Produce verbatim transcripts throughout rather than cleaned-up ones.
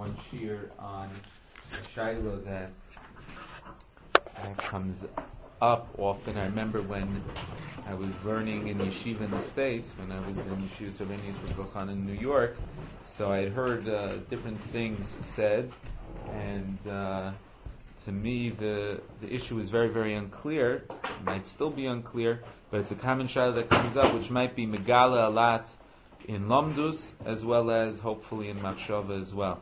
one shiur on a shaila that uh, comes up often. I remember when I was learning in yeshiva in the States, when I was in Yeshiva Sarbini Yitzchak in New York, so I had heard uh, different things said, and uh, to me the the issue is very, very unclear. It might still be unclear, but it's a common shaila that comes up, which might be megala alat in Lomdus, as well as hopefully in Machshava as well.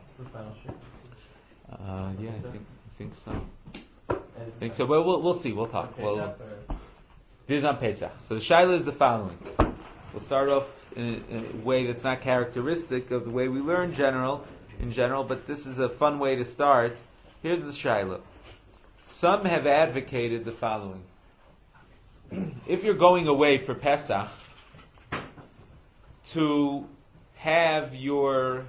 Uh, yeah, I think I think so. I think so. Well, we'll we'll see. We'll talk. Well, this is on Pesach. So the shaila is the following. We'll start off in a, in a way that's not characteristic of the way we learn general in general, but this is a fun way to start. Here's the shaila. Some have advocated the following: if you're going away for Pesach, to have your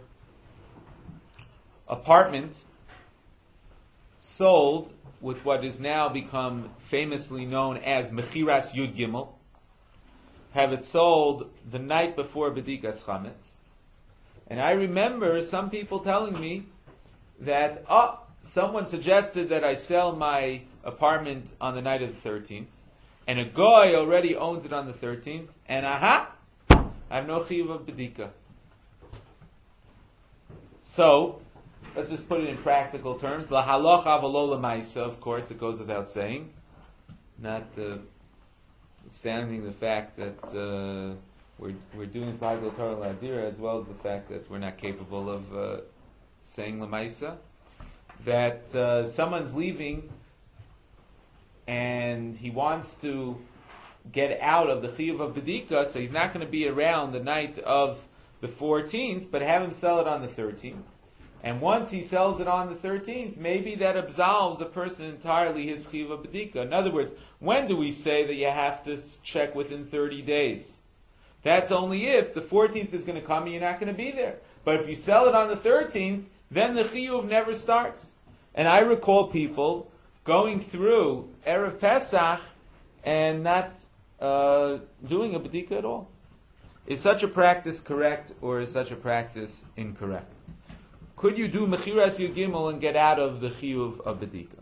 apartment sold with what is now become famously known as Mechiras Yud Gimel, have it sold the night before B'dikas Chametz. And I remember some people telling me that, oh, someone suggested that I sell my apartment on the night of the thirteenth, and a guy already owns it on the thirteenth, and aha, I have no chiyuv of bedika. So, let's just put it in practical terms. La halacha v'lo l'maisa, of course, it goes without saying. Not uh, standing the fact that uh, we're we're doing Slagel Torah L'Adira, as well as the fact that we're not capable of uh, saying l'maisa. That uh, someone's leaving and he wants to get out of the chiyuv of bedika, so he's not going to be around the night of the fourteenth, but have him sell it on the thirteenth. And once he sells it on the thirteenth, maybe that absolves a person entirely his chiyuv of bedika. In other words, when do we say that you have to check within thirty days? That's only if the fourteenth is going to come and you're not going to be there. But if you sell it on the thirteenth, then the chiyuv never starts. And I recall people going through Erev Pesach and not Uh, doing a bedika at all. Is such a practice correct, or is such a practice incorrect? Could you do mechiras yud gimel and get out of the chiyuv of bedika?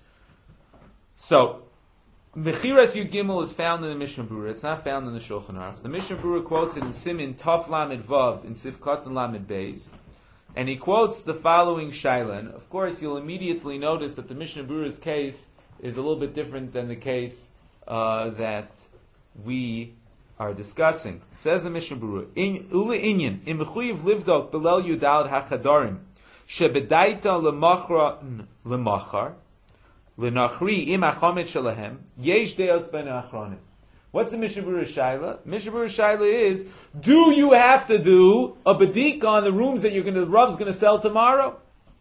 So, mechiras yud gimel is found in the Mishnah Berurah. It's not found in the Shulchan Aruch. The Mishnah Berurah quotes it in Simin Taf Lamed Vav in Sifkat and Lamed Beis, and he quotes the following shaila. And of course, you'll immediately notice that the Mishnah Berurah's case is a little bit different than the case uh, that we are discussing. Says the Mishnah Berurah, in ule inyan in mechuyev livdok belel yudal hachadarim shebedaita lemachra lemachar lenachri im achamet shalahem yesh deos ben achronim. What's the Mishnah Berurah shaila? Mishnah Berurah shaila is: do you have to do a bedika on the rooms that you're going to the Rav's going to sell tomorrow?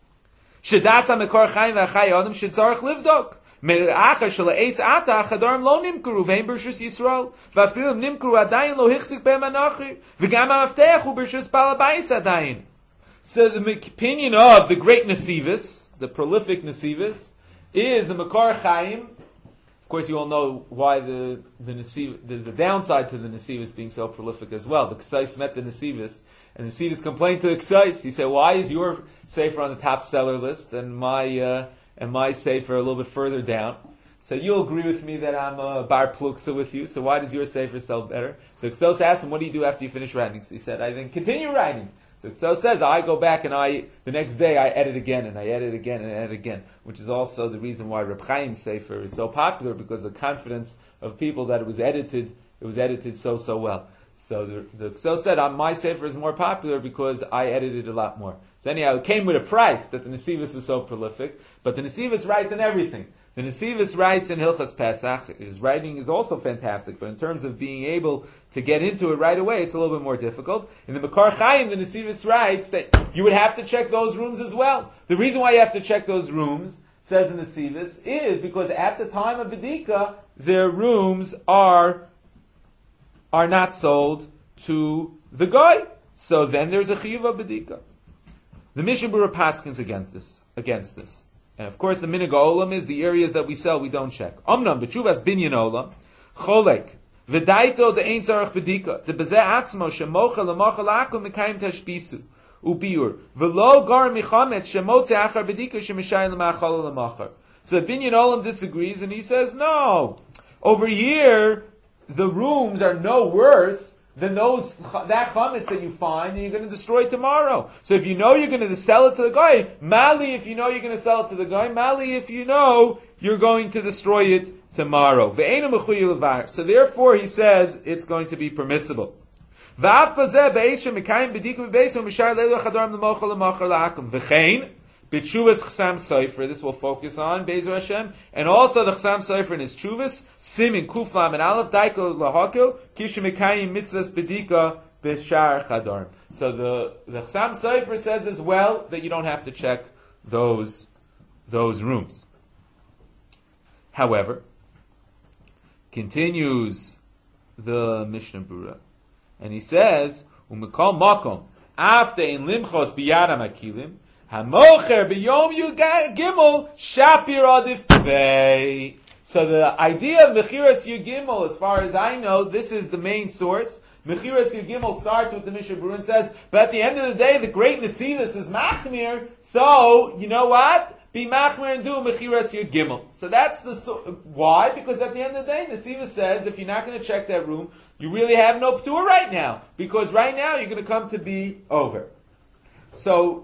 Shedasa mekor chayim v'achay adam shetzarich livdok. Melachar shel eis ata chadarim lo nimkuru vein b'rshus Yisrael v'afilu nimkuru adayin lo hichzik be'em anachri v'gam ha'mafteach hu b'rshus bal habayis adayin. So the opinion of the great Nesivis, the prolific Nesivis, is the Makar Chaim. Of course, you all know why the the Nesiv, there's a downside to the Nesivis being so prolific as well. The Ksais met the Nesivis, and the Nesivis complained to the Ksais. He said, "Why is your sefer on the top seller list and my uh, and my sefer a little bit further down?" So you'll agree with me that I'm a bar pluksa with you. So why does your sefer sell better? So Ksos asked him, "What do you do after you finish writing?" So he said, "I then continue writing." So Ksos says, "I go back and I the next day I edit again and I edit again and I edit again," which is also the reason why Reb Chaim's sefer is so popular, because of the confidence of people that it was edited. It was edited so so well. So the, the Ksos said, "My sefer is more popular because I edited a lot more." So anyhow, it came with a price that the Nesivis was so prolific, but the Nesivis writes in everything. The Nesivis writes in Hilchas Pesach. His writing is also fantastic, but in terms of being able to get into it right away, it's a little bit more difficult. In the Makar Chaim, the Nesivis writes that you would have to check those rooms as well. The reason why you have to check those rooms, says the Nesivis, is because at the time of Bedika, their rooms are are not sold to the guy. So then there's a chiyuv of Bedika. The Mishnah Berurah paskins against this. Against this. And of course, the minig olam is the areas that we sell, we don't check. Omnam b'tshuvas binyan olam cholek v'daito the ein tzarich bedika the bezeh atzmo shemocha lemocha lakum mekayim tashpisu ubiur. V'lo gar michametz shemotze achar bedika shemishayim l'machal l'machar. So the Binyan Olam disagrees, and he says, no. Over here, the rooms are no worse than those that chametz that you find, and you're going to destroy tomorrow. So if you know you're going to sell it to the guy, mali if you know you're going to sell it to the guy, mali if you know you're going to destroy it tomorrow. So therefore, he says it's going to be permissible. B'tshuvas Chasam Sofer, this will focus on Be'ezer Hashem, and also the Chasam Sofer in his Tshuvas, Simin Kuf Lam and Aleph Daiko Lahakil Kishu Mekayim Mitzvahs Bedika B'Shar Chadarm. So the the Chasam Sofer says as well that you don't have to check those those rooms. However, continues the Mishnah Berurah, and he says Umekal Makom After in Limchos Biyadam Akilim. Hamocher b'yom Yud Gimel Shapir Adif Tvei. So the idea of Mechiras Yud Gimel, as far as I know, this is the main source. Mechiras Yud Gimel starts with the Mishnah Berurah and says, but at the end of the day, the great Nesivus is Machmir, so, you know what? Be Machmir and do Mechiras Yud Gimel. So that's the, so, why? Because at the end of the day, Nesivus says, if you're not going to check that room, you really have no P'tur right now. Because right now, you're going to come to be over. So,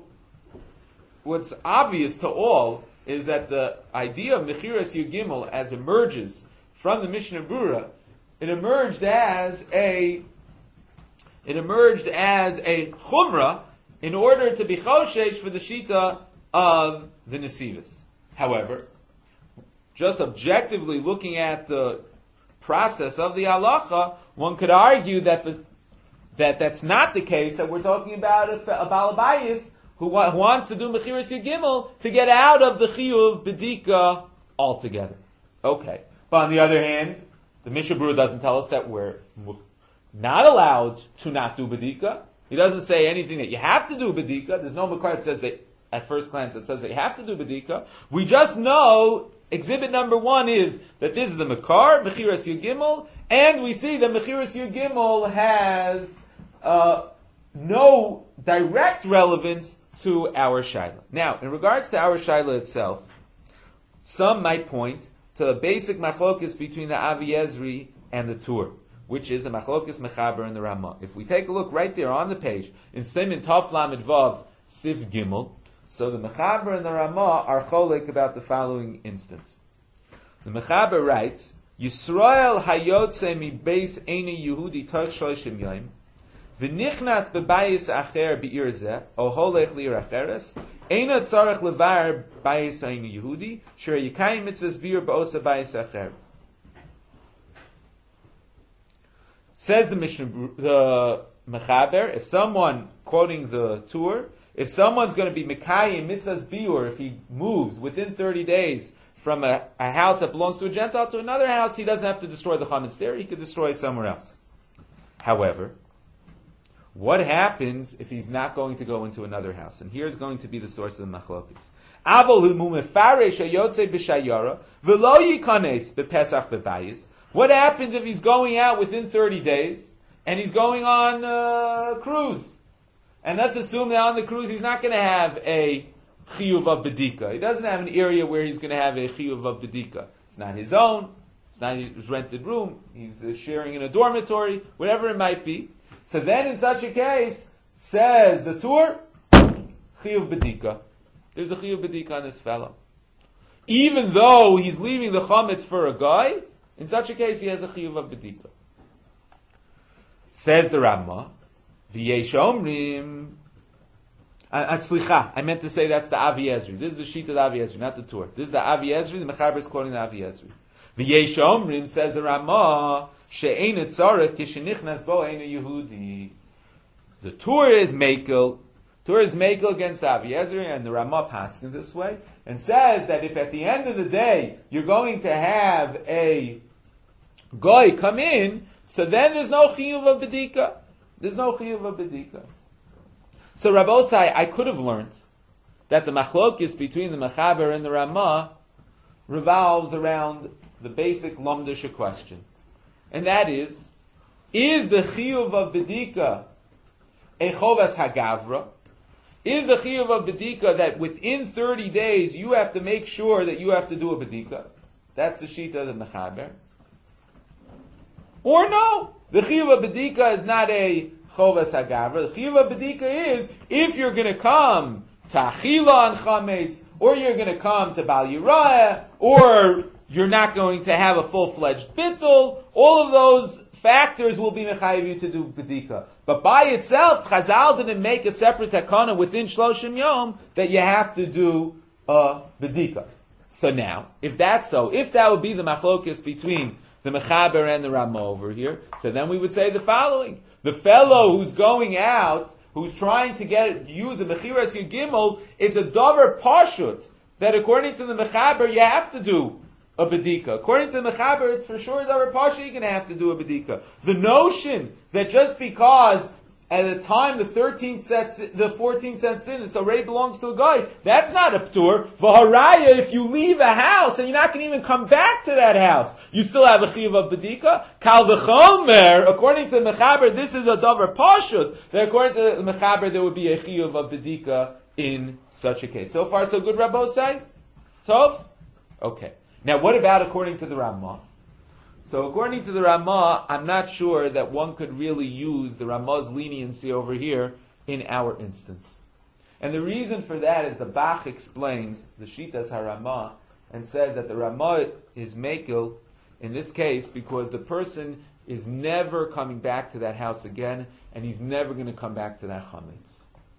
what's obvious to all is that the idea of Mechiras Yud Gimel as emerges from the Mishnah Berurah, it emerged as a it emerged as a chumrah in order to be choshesh for the shita of the Nesivus. However, just objectively looking at the process of the halacha, one could argue that the, that that's not the case. That we're talking about a, a balabayis who wa- wants to do Mechiras Yud Gimel to get out of the chiyuv bedika altogether. Okay. But on the other hand, the Mishnah Berurah doesn't tell us that we're not allowed to not do bedika. He doesn't say anything that you have to do bedika. There's no makar that says that, at first glance, it says that you have to do bedika. We just know, exhibit number one is that this is the makar, Mechiras Yud Gimel, and we see that Mechiras Yud Gimel has uh, no direct relevance to our Shaila. Now, in regards to our Shaila itself, some might point to a basic machlokis between the Avi Ezri and the Tur, which is a machlokis mechaber and the Ramah. If we take a look right there on the page, in Simin Tov Lamed Vav Sif Gimel, so the mechaber and the Ramah are cholek about the following instance. The mechaber writes, Yisrael hayotze mi beis eini Yehudi toch shloshim yom, v'nichnas bebayis acher be'ir zeh, o holech li'ir acheres, eina tzarech levar bayis eini Yehudi, sher yikayim mitzvahs be'ir ba'osa bayis acher. Says the Mishnah, the mechaber, if someone, quoting the Tur, if someone's going to be Mekayim mitzvahs biur, if he moves within thirty days from a, a house that belongs to a Gentile to another house, he doesn't have to destroy the chametz there, he could destroy it somewhere else. However, what happens if he's not going to go into another house? And here's going to be the source of the machlokes. What happens if he's going out within thirty days, and he's going on a cruise? And let's assume that on the cruise he's not going to have a chiyuv of bedika. He doesn't have an area where he's going to have a chiyuv of bedika. It's not his own. It's not his rented room. He's uh, sharing in a dormitory, whatever it might be. So then in such a case, says the Tur, chiyuv bedika. There's a chiyuv bedika on this fellow. Even though he's leaving the chametz for a guy, in such a case he has a chiyuv of bedika. Says the Ramah, V'yesh omrim. Uh, slicha, I meant to say that's the Avi Ezri. This is the sheet of the Avi Ezri, not the Tur. This is the Avi Ezri, the Mechaber is quoting the Avi Ezri. V'yesh omrim, says the Ramah, she'ein etzarech kishenichnas bo ein Yehudi. The Tur is Mekel. Tur is Mekel against the Avi Ezri, and the Ramah paskins this way, and says that if at the end of the day you're going to have a goy come in, so then there's no chiyuv of bedika. There's no chiyuv of bedika. So Rabbosai, I could have learned that the machlokis between the Mechaber and the Ramah revolves around the basic lomdisha question. And that is, is the chiyuv of bedika a chovas hagavra, Is the chiyuv of bedika that within thirty days you have to make sure that you have to do a bedika? That's the shita of the mechaber. Or no, the chiyuv of bedika is not a chovas hagavra. The chiyuv of bedika is if you're going to come to achila on chametz, or you're going to come to bal yirah, or you're not going to have a full-fledged bittul. All of those factors will be mechayiv you to do bedika. But by itself, Chazal didn't make a separate takana within Shloshim Yom that you have to do a bedika. So now, if that's so, if that would be the machlokes between the mechaber and the Ramah over here, so then we would say the following: the fellow who's going out, who's trying to get use a mechiras yigimel, it's a davar pashut that according to the mechaber you have to do a bedika. According to the mechaber, it's for sure davar pashut you're going to have to do a bedika. The notion that just because at the time the thirteenth sets, the fourteenth sets in, it already belongs to a guy, that's not a ptur. V'haraya, if you leave a house and you're not going to even come back to that house, you still have a chiyuv of bedika. Kal v'chomer, according to the mechaber, this is a davar pashut. That according to the mechaber, there would be a chiyuv of bedika in such a case. So far, so good, Rabbo say? Tov? Okay. Now, what about according to the Ramah? So, according to the Ramah, I'm not sure that one could really use the Ramah's leniency over here in our instance. And the reason for that is the Bach explains the Shitas HaRamah and says that the Ramah is Mekel in this case because the person is never coming back to that house again and he's never going to come back to that chametz.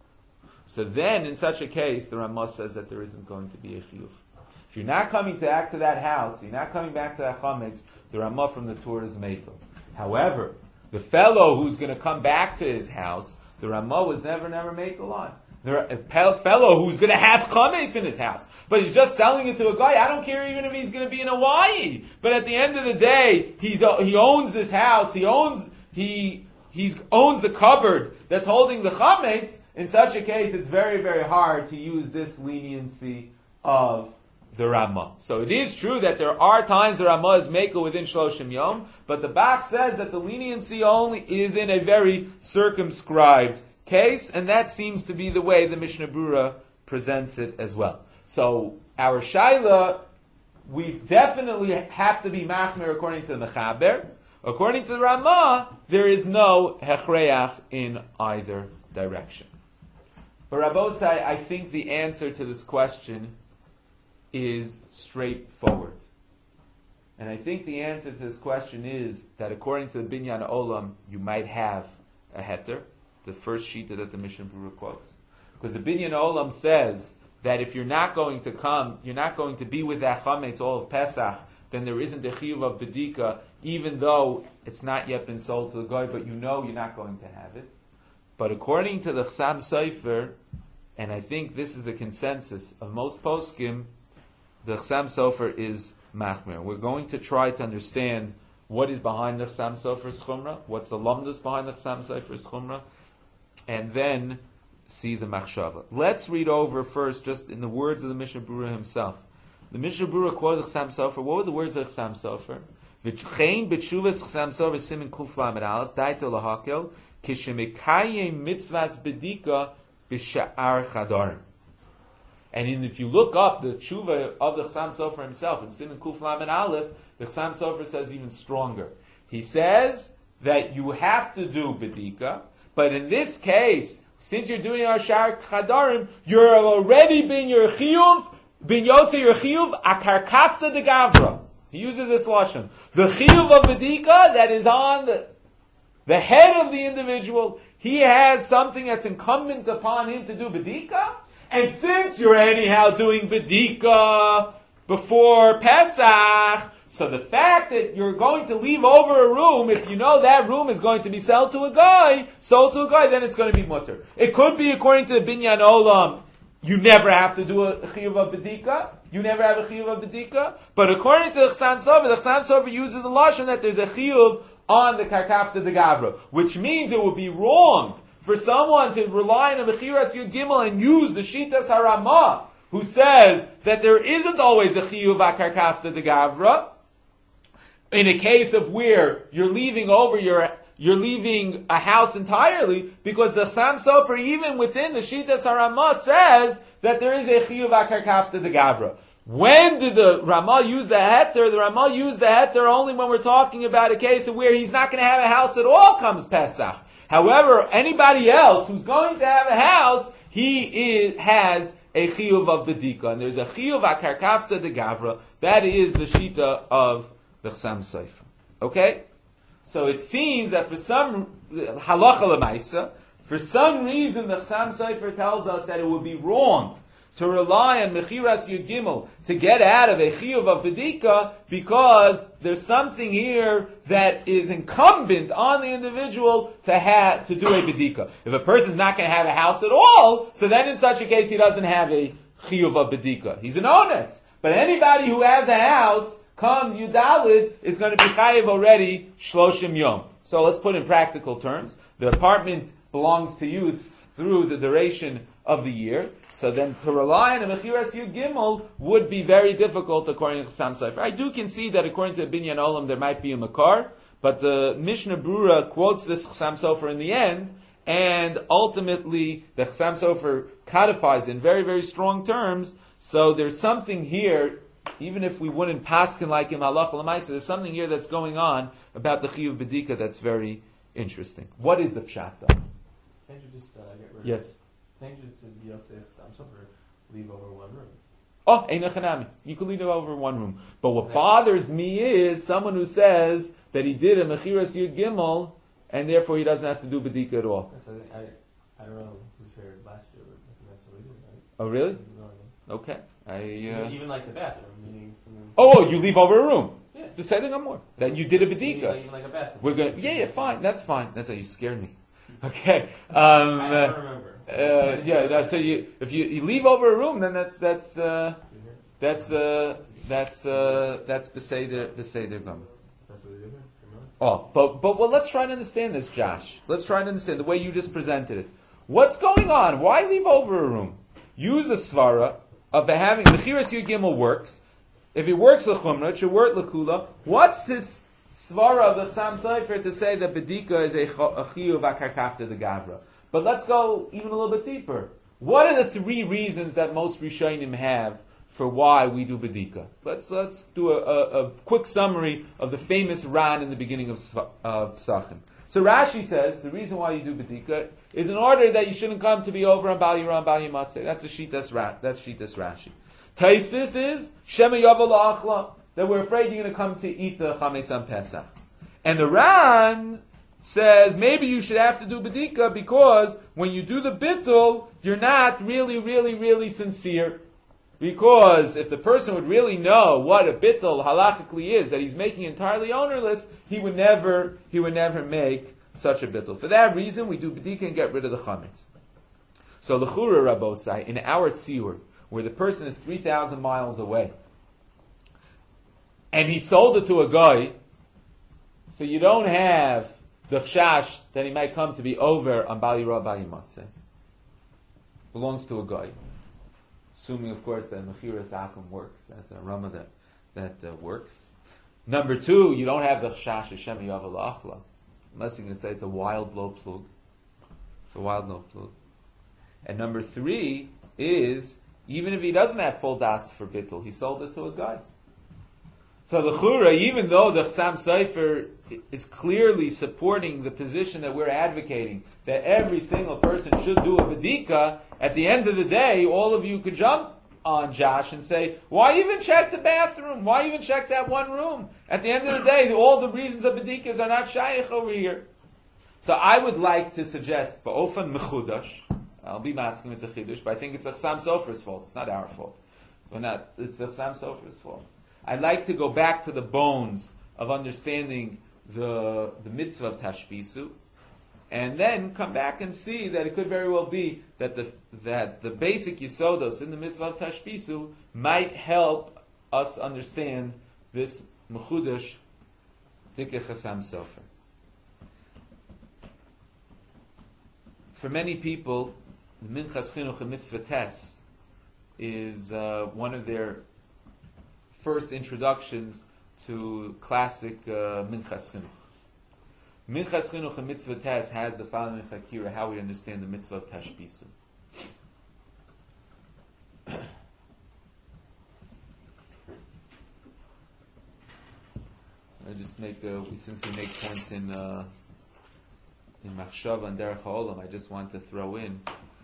So then, in such a case, the Ramah says that there isn't going to be a chiyuv. If you're not coming back to that house, you're not coming back to that chametz, the Ramah from the Torah is Mekel. However, the fellow who's going to come back to his house, the Ramah was never, never Mekel on. The fellow who's going to have chametz in his house, but he's just selling it to a guy. I don't care even if he's going to be in Hawaii. But at the end of the day, he's he owns this house. He owns he he owns the cupboard that's holding the chametz. In such a case, it's very, very hard to use this leniency of the Ramah. So it is true that there are times the Ramah is Mekel within Shloshim Yom, but the Bach says that the leniency only is in a very circumscribed case, and that seems to be the way the Mishnah Brura presents it as well. So our Shaila, we definitely have to be Machmer according to the Mechaber. According to the Ramah, there is no Hechreach in either direction. But Rabbosai, I think the answer to this question is straightforward. And I think the answer to this question is that according to the Binyan Olam, you might have a heter, the first shita that the Mishnah Berurah quotes. Because the Binyan Olam says that if you're not going to come, you're not going to be with that chametz all of Pesach, then there isn't a chiyuv of bedika, even though it's not yet been sold to the guy, but you know you're not going to have it. But according to the Chassam Sofer, and I think this is the consensus of most poskim, the Chassam Sofer is machmer. We're going to try to understand what is behind the Chassam Sofer's chumrah, what's the lamdas behind the Chassam Sofer's chumrah, and then see the machshava. Let's read over first, just in the words of the Mishnah Berurah himself. The Mishnah Berurah quoted the Chassam Sofer. What were the words of the Chassam Sofer? V'chein b'tshuvas Chassam Sofer simin kuf lamed aleph daito lahakel kishemekayim mitzvahs bedika b'sha'ar chadarim. And in, if you look up the tshuva of the Chassam Sofer himself in Siman Kuf Lamed Aleph, the Chassam Sofer says even stronger. He says that you have to do bedika, but in this case, since you're doing our shar chadarim, you're already been your chiyuv, bin yotze your chiyuv akarkafta de gavra. He uses this lashon. The chiyuv of bedika that is on the, the head of the individual, he has something that's incumbent upon him to do bedika. And since you're anyhow doing bedika before Pesach, so the fact that you're going to leave over a room, if you know that room is going to be sold to a guy, sold to a guy, then it's going to be mutter. It could be according to the Binyan Olam, you never have to do a chiyuv of bedika, you never have a chiyuv of bedika, but according to the Chassam Sofer, the Chassam Sofer uses the lashon that there's a chiyuv on the karkafta de gavra, which means it would be wrong for someone to rely on a Mechiras Yud Gimel and use the Shitas HaRamah, who says that there isn't always a Chiyuv HaKarkafta de Gavra, in a case of where you're leaving over your you're leaving a house entirely, because the Chassam Sofer, even within the Shitas HaRamah, says that there is a Chiyuv HaKarkafta de Gavra. When did the Ramah use the heter? The Ramah used the heter only when we're talking about a case of where he's not going to have a house at all comes Pesach. However, anybody else who's going to have a house, he is, has a chiyuv of bedika, and there's a chiyuv akarkafta de gavra. That is the shita of the Chassam Sofer. Okay, so it seems that for some halacha lemaisa, for some reason the Chassam Sofer tells us that it would be wrong to rely on Mechiras Yud Gimel to get out of a chiyuv of bedika, because there's something here that is incumbent on the individual to have to do a bedika. If a person's not going to have a house at all, so then in such a case he doesn't have a chiyuv of bedika. He's an onus. But anybody who has a house, come Yudalid, is going to be chayiv already shloshim yom. So let's put in practical terms. The apartment belongs to you through the duration of the year, so then to rely on a Mechiras Yud Gimel would be very difficult according to Chassam Sofer. I do concede that according to Binyan Olam there might be a Makar, but the Mishnah Brura quotes this Chassam Sofer in the end, and ultimately the Chassam Sofer codifies in very, very strong terms, so there's something here, even if we wouldn't paskin like him halacha l'maisa, there's something here that's going on about the Chiyuv Bedika that's very interesting. What is the pshat though? Can't you just uh, get rid of Yes. Can't you just, to be able to say Chassam Sofer, leave over one room? Oh, Einachanami. You can leave it over one room. But what bothers me is someone who says that he did a Mechiras Yud Gimel, and therefore he doesn't have to do Bedika at all. Yes, I, think, I, I don't know who's here last year, but I think that's what we did, right? Oh, really? You know what Okay. I, I mean? uh... even, even like the bathroom, meaning something... Oh, oh, you leave over a room. Yeah. The setting on more. That you did a Even, Bedika. even like a bathroom. We're going. Yeah, yeah, fine. That's fine. That's how you scared me. Okay. Um, I don't remember. Uh, yeah, that- so you, if you, you leave over a room, then that's that's uh, that's uh, that's uh, that's beseder beseder gum. That's what they did here? Remember? Oh, but but well, let's try to understand this, Josh. Let's try to understand the way you just presented it. What's going on? Why leave over a room? Use the svara of the having the Mechiras Yud Gimel works. If it works l'chumra, it should work l'kula. What's this svara of the Chassam Sofer to say that bedika is a chiyuv akarkafta de gavra? But let's go even a little bit deeper. What are the three reasons that most Rishonim have for why we do Bedika? Let's let's do a, a, a quick summary of the famous Ran in the beginning of uh, Psachim. So Rashi says the reason why you do Bedika is in order that you shouldn't come to be over on Bal Yirah and Bal Yimatzeh. That's a Shitas Ra- that's Shitas Rashi. Taisis is Shema Yavel Achla, that we're afraid you're going to come to eat the Chametz on Pesach. And the Ran says maybe you should have to do bedika because when you do the bittul, you're not really, really, really sincere. Because if the person would really know what a bittul halachically is, that he's making entirely ownerless, he would never, he would never make such a bittul. For that reason, we do bedika and get rid of the chametz. So l'chura Rabbosai, in our tziur, where the person is three thousand miles away, and he sold it to a guy, so you don't have the chash that he might come to be over on Bal Yirah Bal Yimatzeh. Belongs to a guy. Assuming, of course, that Mechiras Akum works. That's a Rama that, that uh, works. Number two, you don't have the chash Hashem Yavel Achla. Unless you're going to say it's a wild low plug. It's a wild low plug. And number three is, even if he doesn't have full dast for bittul, he sold it to a guy. So the Chura, even though the Chassam Sofer is clearly supporting the position that we're advocating, that every single person should do a bedika, at the end of the day, all of you could jump on Josh and say, why even check the bathroom? Why even check that one room? At the end of the day, all the reasons of bedikas are not shaykh over here. So I would like to suggest, ba'ofan mechudash, I'll be masking it's a chidush, but I think it's the Chassam Sofer's fault. It's not our fault. So not, it's the Chassam Sofer's fault. I'd like to go back to the bones of understanding the the mitzvah of tashbisu, and then come back and see that it could very well be that the that the basic yisodos in the mitzvah of tashbisu might help us understand this mechudash dikeh Chassam Sofer. For many people, the Minchas Chinuch and Mitzvah Tes is uh, one of their first introductions to classic uh, Minchas Chinuch. Minchas Chinuch and Mitzvah Tes has the following chakira, how we understand the mitzvah of Tashbisu. I just make uh, since we make points in uh, in Machshava and Derech HaOlam, I just want to throw in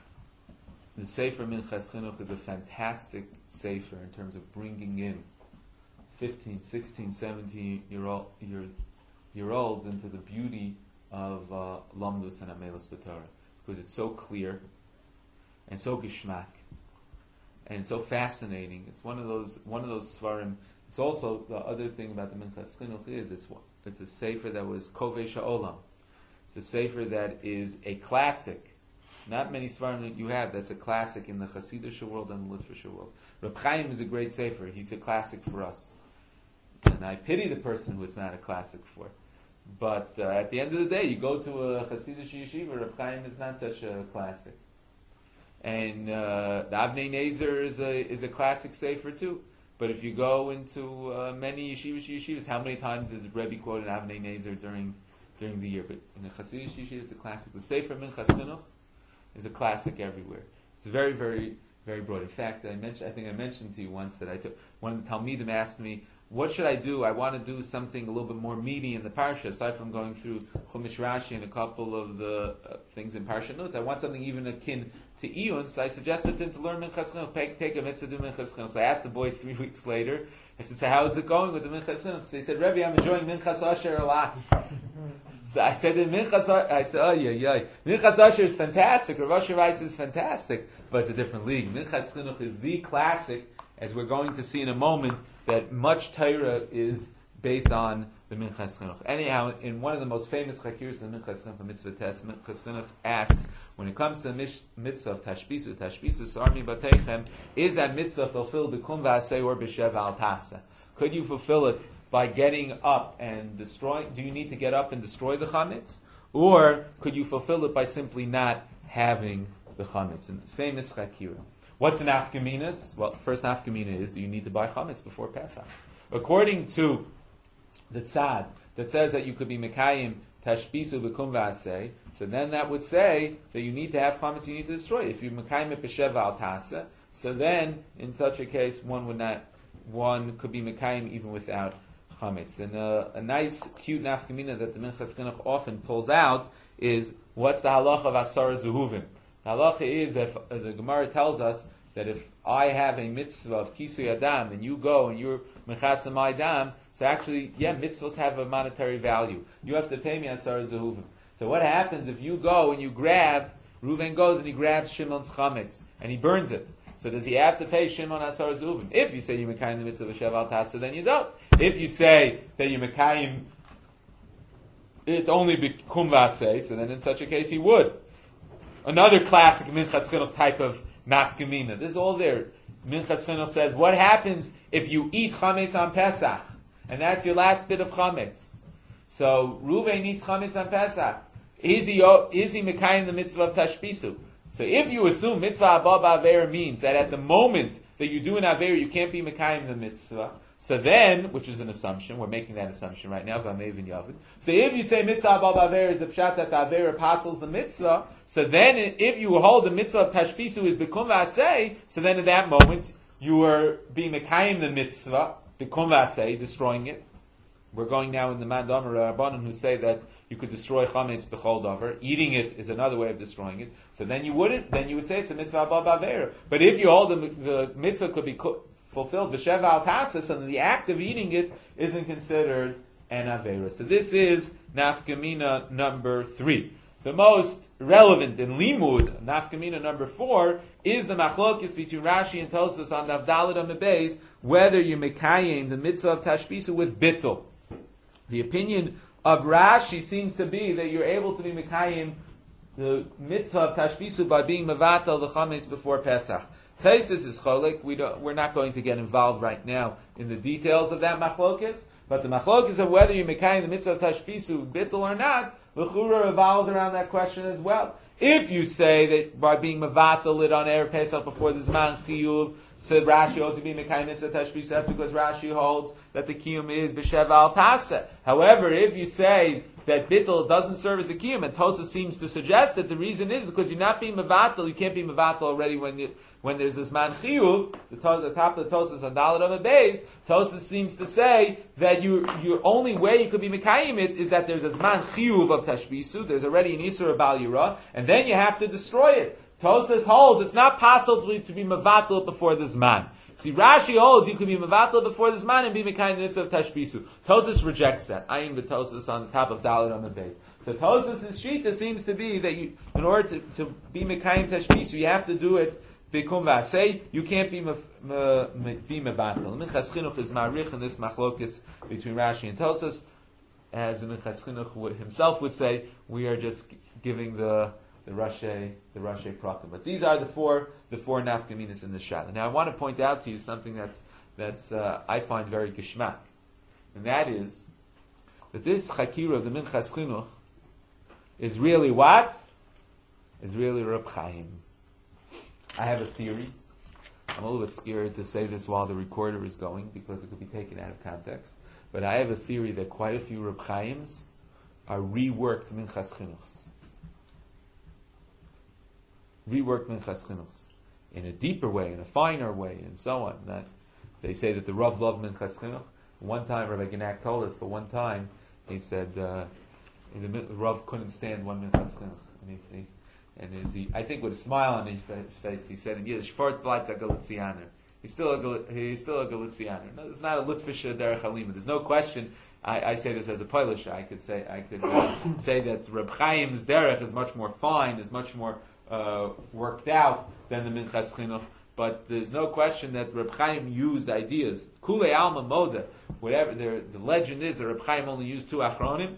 the Sefer Minchas Chinuch is a fantastic sefer in terms of bringing in fifteen, sixteen, seventeen year old year, year olds into the beauty of uh, Lamdus and Amelos B'Torah, because it's so clear and so gishmak and so fascinating. It's one of those one of those svarim. It's also the other thing about the Minchas Chinuch is it's it's a sefer that was Kovei Sha'olam. It's a sefer that is a classic. Not many svarim that you have that's a classic in the Hasidic world and the literature world. Reb Chaim is a great sefer. He's a classic for us, and I pity the person who it's not a classic for. But uh, at the end of the day, you go to a Hasidic yeshiva, Reb Chaim is not such a classic. And uh, the Avnei Nezer is a is a classic sefer too. But if you go into uh, many yeshivas, yeshivas, how many times did Rebbe quote an Avnei Nezer during during the year? But in a Hasidic yeshiva, it's a classic. The Sefer Minchas Chinuch is a classic everywhere. It's very, very, very broad. In fact, I mentioned, I think I mentioned to you once that I took one of the Talmidim asked me, "What should I do? I want to do something a little bit more meaty in the parsha, aside from going through Chumash Rashi and a couple of the uh, things in Parsha Nut. I want something even akin to Iyun." So I suggested to him to learn Minchas Chinuch, take, take a mitzvah, do Minchas Chinuch. So I asked the boy three weeks later. I said, "So how is it going with the Minchas Chinuch?" So he said, "Rebbe, I'm enjoying Minchas Asher a lot." So I said, Minchas Asher, I said, "Oh yeah, yeah, Minchas Asher is fantastic. Rav Asher Weiss is fantastic, but it's a different league. Minchas Chinuch is the classic, as we're going to see in a moment." That much Torah is based on the Minchas Chinuch. Anyhow, in one of the most famous chakirs of the Minchas Chinuch, Mitzvah Tes, Minchas Chinuch asks, when it comes to the mish, mitzvah of Tashbisu, Tashbisu Sarmi Bateichem, is that mitzvah fulfilled b'kum v'aseh or b'shev al tasa? Could you fulfill it by getting up and destroying? Do you need to get up and destroy the chametz, or could you fulfill it by simply not having the chametz? And the famous chakir. What's an afkaminas? Well, first afkamina is, do you need to buy chametz before Pesach? According to the tzad that says that you could be mekayim tashbisu b'kum v'aseh, so then that would say that you need to have chametz, you need to destroy it. If you mekayim it b'shev al tasa, so then in such a case one would not, one could be mekayim even without chametz. And uh, a nice, cute nafkamina that the Minchas Chinuch often pulls out is, what's the halacha of asar zuhuvim? The halacha is that uh, the Gemara tells us that if I have a mitzvah of kisui adam and you go and you're mechasam adam, so actually, yeah, mitzvahs have a monetary value. You have to pay me asar zehuvim. So what happens if you go and you grab, Reuven goes and he grabs Shimon's chametz and he burns it? So does he have to pay Shimon asar zehuvim? If you say you mekayim the mitzvah of Shev al Tasa, then you don't. If you say that you mekayim it only b'kum v'aseh, so then in such a case he would. Another classic Minchas Chinuch type of nafkamina. This is all there. Minchas Chinuch says, what happens if you eat chametz on Pesach? And that's your last bit of chametz. So, Reuven eats chametz on Pesach. Is he, is he mekayim the mitzvah of tashbisu? So if you assume mitzvah abba ba'aver means that at the moment that you do an aver, you can't be mekayim the mitzvah, so then, which is an assumption, we're making that assumption right now, V'amev Yavid. So if you say mitzvah abba ba'aver is the pshat that the aver apostles the mitzvah, so then if you hold the mitzvah of tashbisu is b'kum v'aseh, so then at that moment you are being mekayim the mitzvah, b'kum v'aseh, destroying it. We're going now in the Mandam or Rabbanan who say that you could destroy chametz b'chol davar. Eating it is another way of destroying it. So then you wouldn't. Then you would say it's a mitzvah abba ba'aver. But if you hold the, the mitzvah could be fulfilled b'sheva al tasas, and the act of eating it isn't considered an avera. So this is nafkamina number three. The most relevant in limud, nafkamina number four, is the machlokis between Rashi and Tosfos on Navdalad Amebez, whether you mekayim the mitzvah of tashbisu with bittul. The opinion of Rashi seems to be that you're able to be mekayim the mitzvah of tashbisu by being mevatel the chametz before Pesach. Taisus is cholik. We don't, we're not going to get involved right now in the details of that machlokis, but the machlokis of whether you're mekayim the mitzvah of tashbisu bittul or not, l'chura revolves around that question as well. If you say that by being mevatel it on Erev Pesach before the Zman Chiyuv, so Rashi holds to be Mekayim Mitzvah Tashbis, that's because Rashi holds that the Kiyum is B'Sheva Al Taseh. However, if you say that Bittul doesn't serve as a Kiyum, and Tosa seems to suggest that the reason is because you're not being mevatel, you can't be mevatel already when you, when there's this man chiyuv, the, to, the top of the Tosas on Dalet of a base, Tosas seems to say that you, your only way you could be mekayim it is that there's a zman chiyuv of tashbisu, there's already an isur bal yira, and then you have to destroy it. Tosas holds it's not possible to be mevatel before the zman. See, Rashi holds you could be mevatel before the zman and be mekayim the mitzvah of tashbisu. Tosas rejects that. Ayin b'Tosas on the top of Dalet on the base. So Tosas' shita seems to be that you, in order to, to be mekayim tashbisu, you have to do it Bikum v'asei, you can't be be mevatel. Minchas Chinuch is marich in this machlokis between Rashi and Tosas, as the Minchas Chinuch would, himself would say, we are just giving the the Rashi the Rashi prakim. But these are the four the four nafkaminas in the shot. Now I want to point out to you something that's that's uh, I find very gishmak, and that is that this chakira of the Minchas Chinuch is really what is really Reb Chaim. I have a theory. I'm a little bit scared to say this while the recorder is going because it could be taken out of context. But I have a theory that quite a few Reb Chaims are reworked Minchas Chinuchs. Reworked Minchas Chinuchs. In a deeper way, in a finer way, and so on. That they say that the Rav loved Minchas Chinuch. One time, Rabbi Genak told us, but one time, he said, uh, the Rav couldn't stand one Minchas Chinuch. And he said, And is he, I think with a smile on his face, he said in Yiddish, "Fort bleibt a Galitzianer." He's still a Gal- he's still a Galitzianer. No, it's not a Lutfischer derech halima. There's no question. I, I say this as a Polish. I could say I could uh, say that Reb Chaim's derech is much more fine, is much more uh, worked out than the Minchas Chinuch. But there's no question that Reb Chaim used ideas. Kulei Alma Moda, whatever the, the legend is, that Reb Chaim only used two achronim,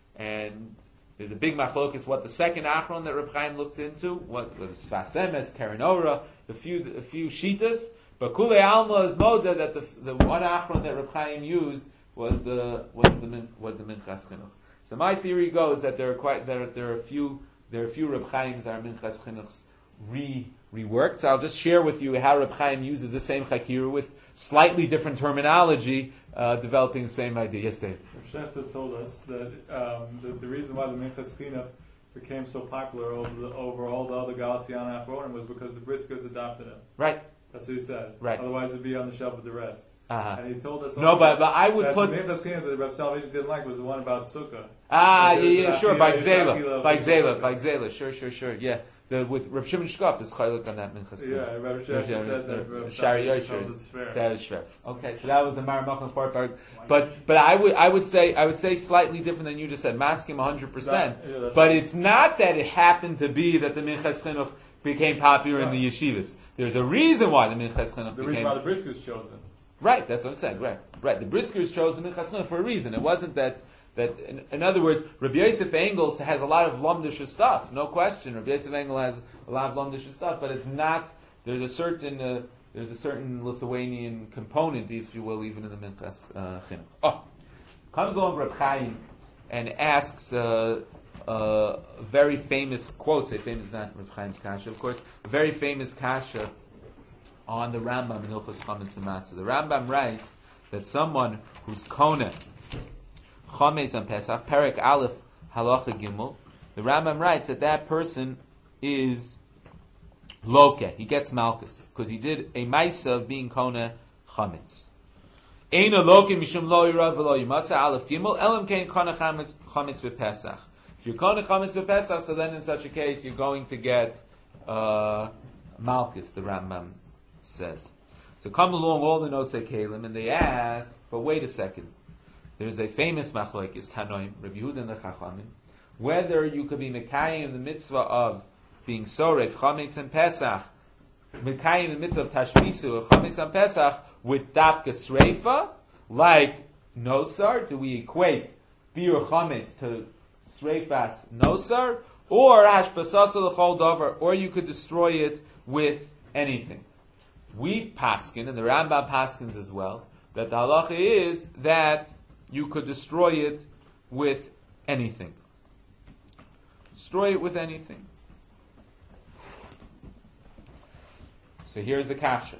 and there's a big machlokes what the second achron that Reb Chaim looked into, what was Sfas Emes, Keren Ora, the few a few shitas, but Kulei Alma is Moda that the the one achron that Reb Chaim used was the was the min, was the Minchas Chinuch. So my theory goes that there are quite there there are a few there are a few Reb Chaims that are Minchas Chinuchs re reworked. So I'll just share with you how Reb Chaim uses the same chakir with slightly different terminology, uh, developing the same idea. Yes, Dave. Shefta told us that um, the, the reason why the Minchas Chinuch became so popular over, the, over all the other Galatian Achronim was because the Briskers adopted him. Right. That's what he said. Right. Otherwise, it would be on the shelf with the rest. Uh-huh. And he told us also no, but, but I would that put the Minchas Chinuch that Rav Salvation didn't like was the one about Sukkah. Ah, yeah, Because yeah, it's sure, Akila- by it's Gzela, Akila by of Gzela, Sukkah. by Gzela, sure, sure, sure, yeah. The, with Rav Shimon Shkop is chaylik on that Minchas Chinuch. Yeah, Rav Shefta said that Rav Shari Salvation Yosher told is it's fair. that is shver. Okay, so that was the Maramach Fort part. But but I would I would say I would say slightly different than you just said. Masking one hundred percent. That- yeah, that's But right. it's not that it happened to be that the Minchas Chinuch became popular in the yeshivas. There's a reason why the Minchas Chinuch The became reason why the Briskers chose him. right. That's what I'm saying. Right, right. The Briskers chose the Minchas Chinuch for a reason. It wasn't that. That in, in other words, Rabbi Yosef Engels has a lot of lumdish stuff, no question. Rabbi Yosef Engel has a lot of lumdish stuff, but it's not. There's a certain uh, there's a certain Lithuanian component, if you will, even in the Minchas uh, Chinuch. Oh, comes along Reb Chaim and asks uh, uh, a very famous quote. Say famous, not Reb Chaim's kasha, of course. A very famous kasha on the Rambam in Hilchos Chametz and Matzah. The Rambam writes that someone who's kona Chametz on Pesach, Perek Aleph, Halacha Gimel, the Rambam writes that that person is Loke. He gets Malchus because he did a Maisa of being Kona Chametz. Eina Loke Mishum Lo Yirav V'Lo Yimatza Aleph Gimel Elam Kein Kona Chametz Chametz v'Pesach. If you're Kona Chametz v'Pesach, so then in such a case you're going to get uh, Malchus. The Rambam says. So come along all the Nosei Kalim and they ask, but wait a second. There's a famous machlokes Tanoim, Rabbi Yehuda and the Chachamim, whether you could be mekayim in the mitzvah of being soref chametz and pesach, mekayim in the mitzvah of tashmisu chametz and pesach with dafka sreifa, like nosar. Do we equate bir chametz to sreifas nosar, or hashbasasa l'chol davar, or you could destroy it with anything? We paskin, and the Rambam paskins as well, that the halacha is that you could destroy it with anything. Destroy it with anything. So here's the kasha.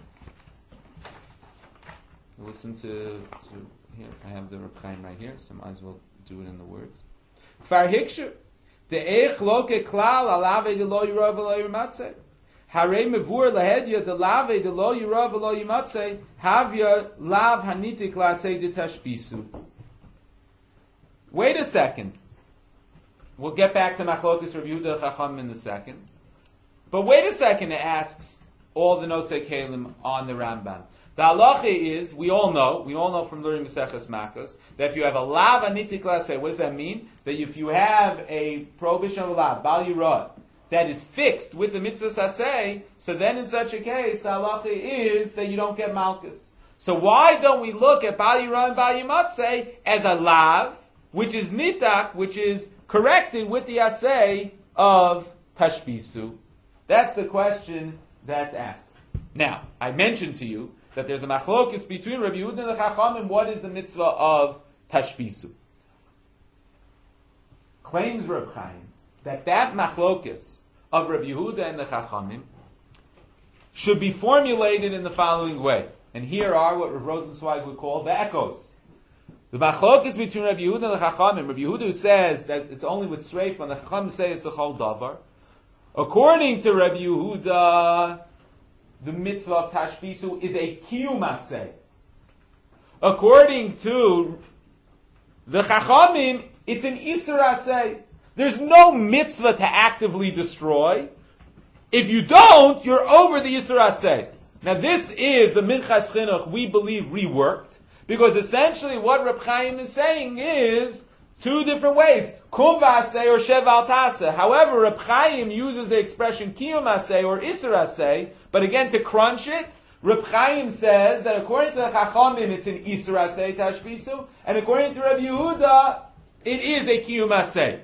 Listen to, to here. I have the Reb Chaim right here, so might as well do it in the words. Kfar hiksher de'ech loke klal alave de lo yirav lo yimatzeh. Harei mevur lahedya de lave de lo yirav lo yimatzeh havya lav hanitik lasei de tashbisu. Wait a second. We'll get back to Machlokas Rav Yehuda Chacham in a second. But wait a second, it asks all the Nosei Kelim on the Rambam. The halacha is, we all know, we all know from learning Maseches Makos, that if you have a lav anitik lasei, what does that mean? That if you have a prohibition of a lav, bal yirad, that is fixed with the mitzvah saseh, so then in such a case, the halacha is that you don't get malchus. So why don't we look at bal yirad and bal yimatzeh as a lav, which is nitak, which is corrected with the aseh of tashbisu? That's the question that's asked. Now, I mentioned to you that there's a machlokes between Rabbi Yehuda and the Chachamim. What is the mitzvah of tashbisu? Claims Reb Chaim that that machlokes of Rabbi Yehuda and the Chachamim should be formulated in the following way. And here are what Rav Rosenzweig would call the echoes. The machlokes between Rabbi Yehuda and the Chachamim. Rabbi Yehuda says that it's only with Sreif, and the Chachamim say it's a chol davar. According to Rabbi Yehuda, the mitzvah of tashbisu is a kiyum aseh. According to the Chachamim, it's an isur aseh. There's no mitzvah to actively destroy. If you don't, you're over the isur aseh. Now this is the Minchas Chinuch, we believe, reworked, because essentially what Reb Chaim is saying is two different ways. Kum v'aseh or shev al taseh. However, Reb Chaim uses the expression kiyum aseh or isur aseh, but again, to crunch it, Reb Chaim says that according to the Chachamim, it's an isur aseh tashbisu, and according to Rabbi Yehuda, it is a kiyum aseh.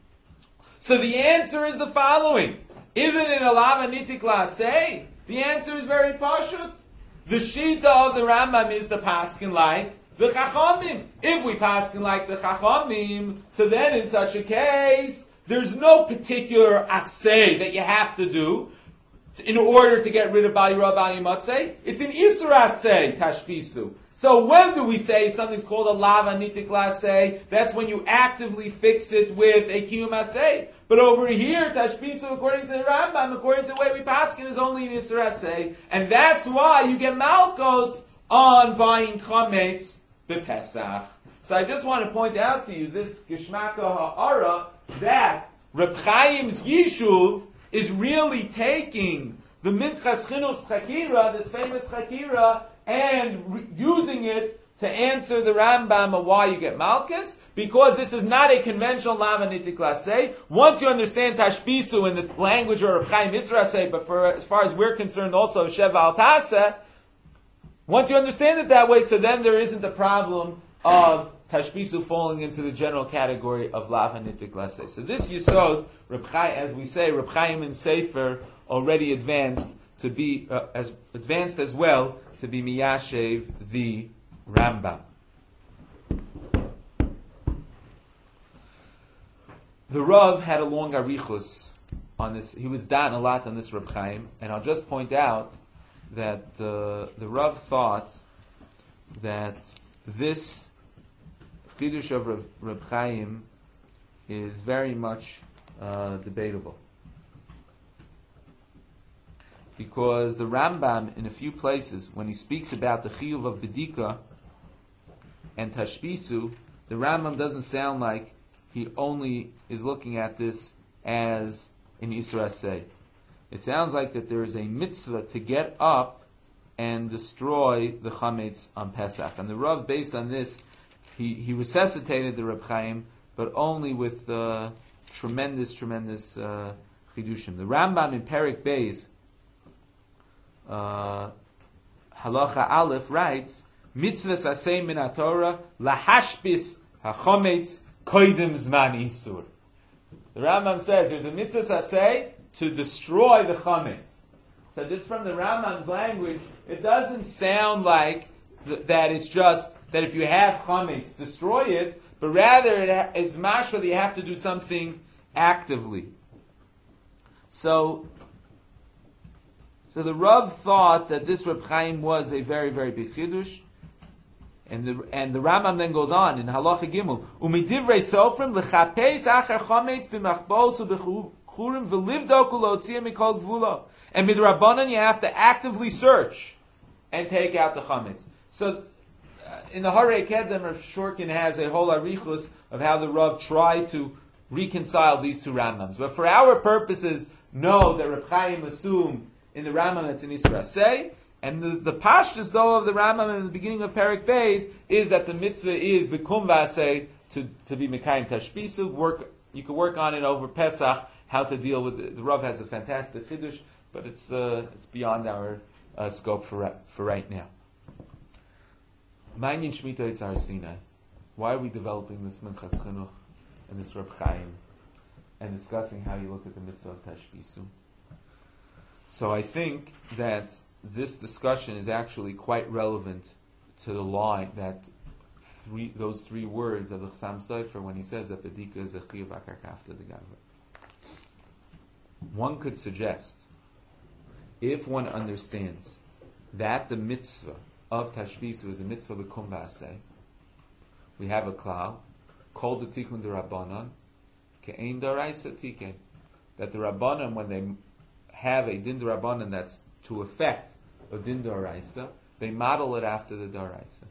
So the answer is the following. Isn't it a lav anitik la'aseh? The answer is very pashut. The shita of the Rambam is the paskin like the Chachamim. If we paskin like the Chachamim, so then in such a case, there's no particular aseh that you have to do in order to get rid of Bal Yirah Bal Yimatzeh. It's an Isur Aseh Tashbisu. So when do we say something's called a Lav Anitik Laseh? That's when you actively fix it with a Kiyum Aseh. But over here, Tashbisu, according to the Rambam, according to the way we paskin, is only an Isur Aseh. And that's why you get Malkos on buying Chametz B'Pesach. So I just want to point out to you this Geshmaka Ha'ara, that Reb Chaim's Yishuv is really taking the Minchas Chinuch's Chakira, this famous Chakira, and re- using it to answer the Rambam of why you get Malchus, because this is not a conventional Lav Anitik Laseh. Once you understand Tashbisu in the language of Reb Chaim Isur Aseh, but for, as far as we're concerned also Shev Al Taseh, once you understand it that way, so then there isn't the problem of Tashbisu falling into the general category of Lav Hanitik Laseh. So this Yisod, Reb Chaim, as we say, Reb Chaim in Sefer already advanced to be uh, as advanced as well to be Miyashev the Rambam. The Rav had a long arichus on this. He was down a lot on this Reb Chaim, and I'll just point out that uh, the Rav thought that this Chidush of Reb, Reb Chaim is very much uh, debatable. Because the Rambam, in a few places, when he speaks about the Chiyuv of Bedika and Tashbisu, the Rambam doesn't sound like he only is looking at this as an Isur Aseh. It sounds like that there is a mitzvah to get up and destroy the Chametz on Pesach. And the Rav, based on this, He, he resuscitated the Reb Chaim, but only with uh, tremendous, tremendous uh, chidushim. The Rambam in Perik Beis, uh, Halacha Aleph, writes, Mitzvahs aseh min haTorah lahashbis hachometz koidim zman isur. The Rambam says there's a mitzvah aseh to destroy the chametz. So just from the Rambam's language, it doesn't sound like th- that it's just that if you have chametz, destroy it, but rather it ha- it's mashma that you have to do something actively. So, So the Rav thought that this Reb Chaim was a very, very big chiddush, and the and the Rambam then goes on in Halacha Gimel, umidivrei sofrim lechapeis acher chametz b'machbos u'bechurim v'livdok u'lotziyah mikol gvula. And midrabanan you have to actively search and take out the chametz. So uh, in the Harei Kedem, Rav Shorkin has a whole arichus of how the Rav tried to reconcile these two Rambams. But for our purposes, know that Reb Chaim assumed in the Rambam that's in Isra Say, and the, the pashtus though of the Rambam in the beginning of Perek Beis is that the mitzvah is Bikum Vasei to, to be Mekayim Tashbisu. Work, you can work on it over Pesach, how to deal with it. The Rav has a fantastic chiddush, but it's uh, it's beyond our uh, scope for ra- for right now. Ma'anyin Shmita Yitzhar Sinai. Why are we developing this Minchas Chinuch and this Reb Chaim and discussing how you look at the mitzvah of Tashbisu? So I think that this discussion is actually quite relevant to the line that three those three words of the Chassam Sofer when he says that Bedika is a chiyuv akar kafta de gavra. One could suggest, if one understands that the mitzvah of Tashbisu is a mitzvah l'kum v'aseh, we have a klal called the Tikkun D'Rabbanan ke'ein daraisa tikkun, that the Rabbanan, when they have a din D'Rabbanan that's to effect a din D'Oraisa, they model it after the D'Oraisa.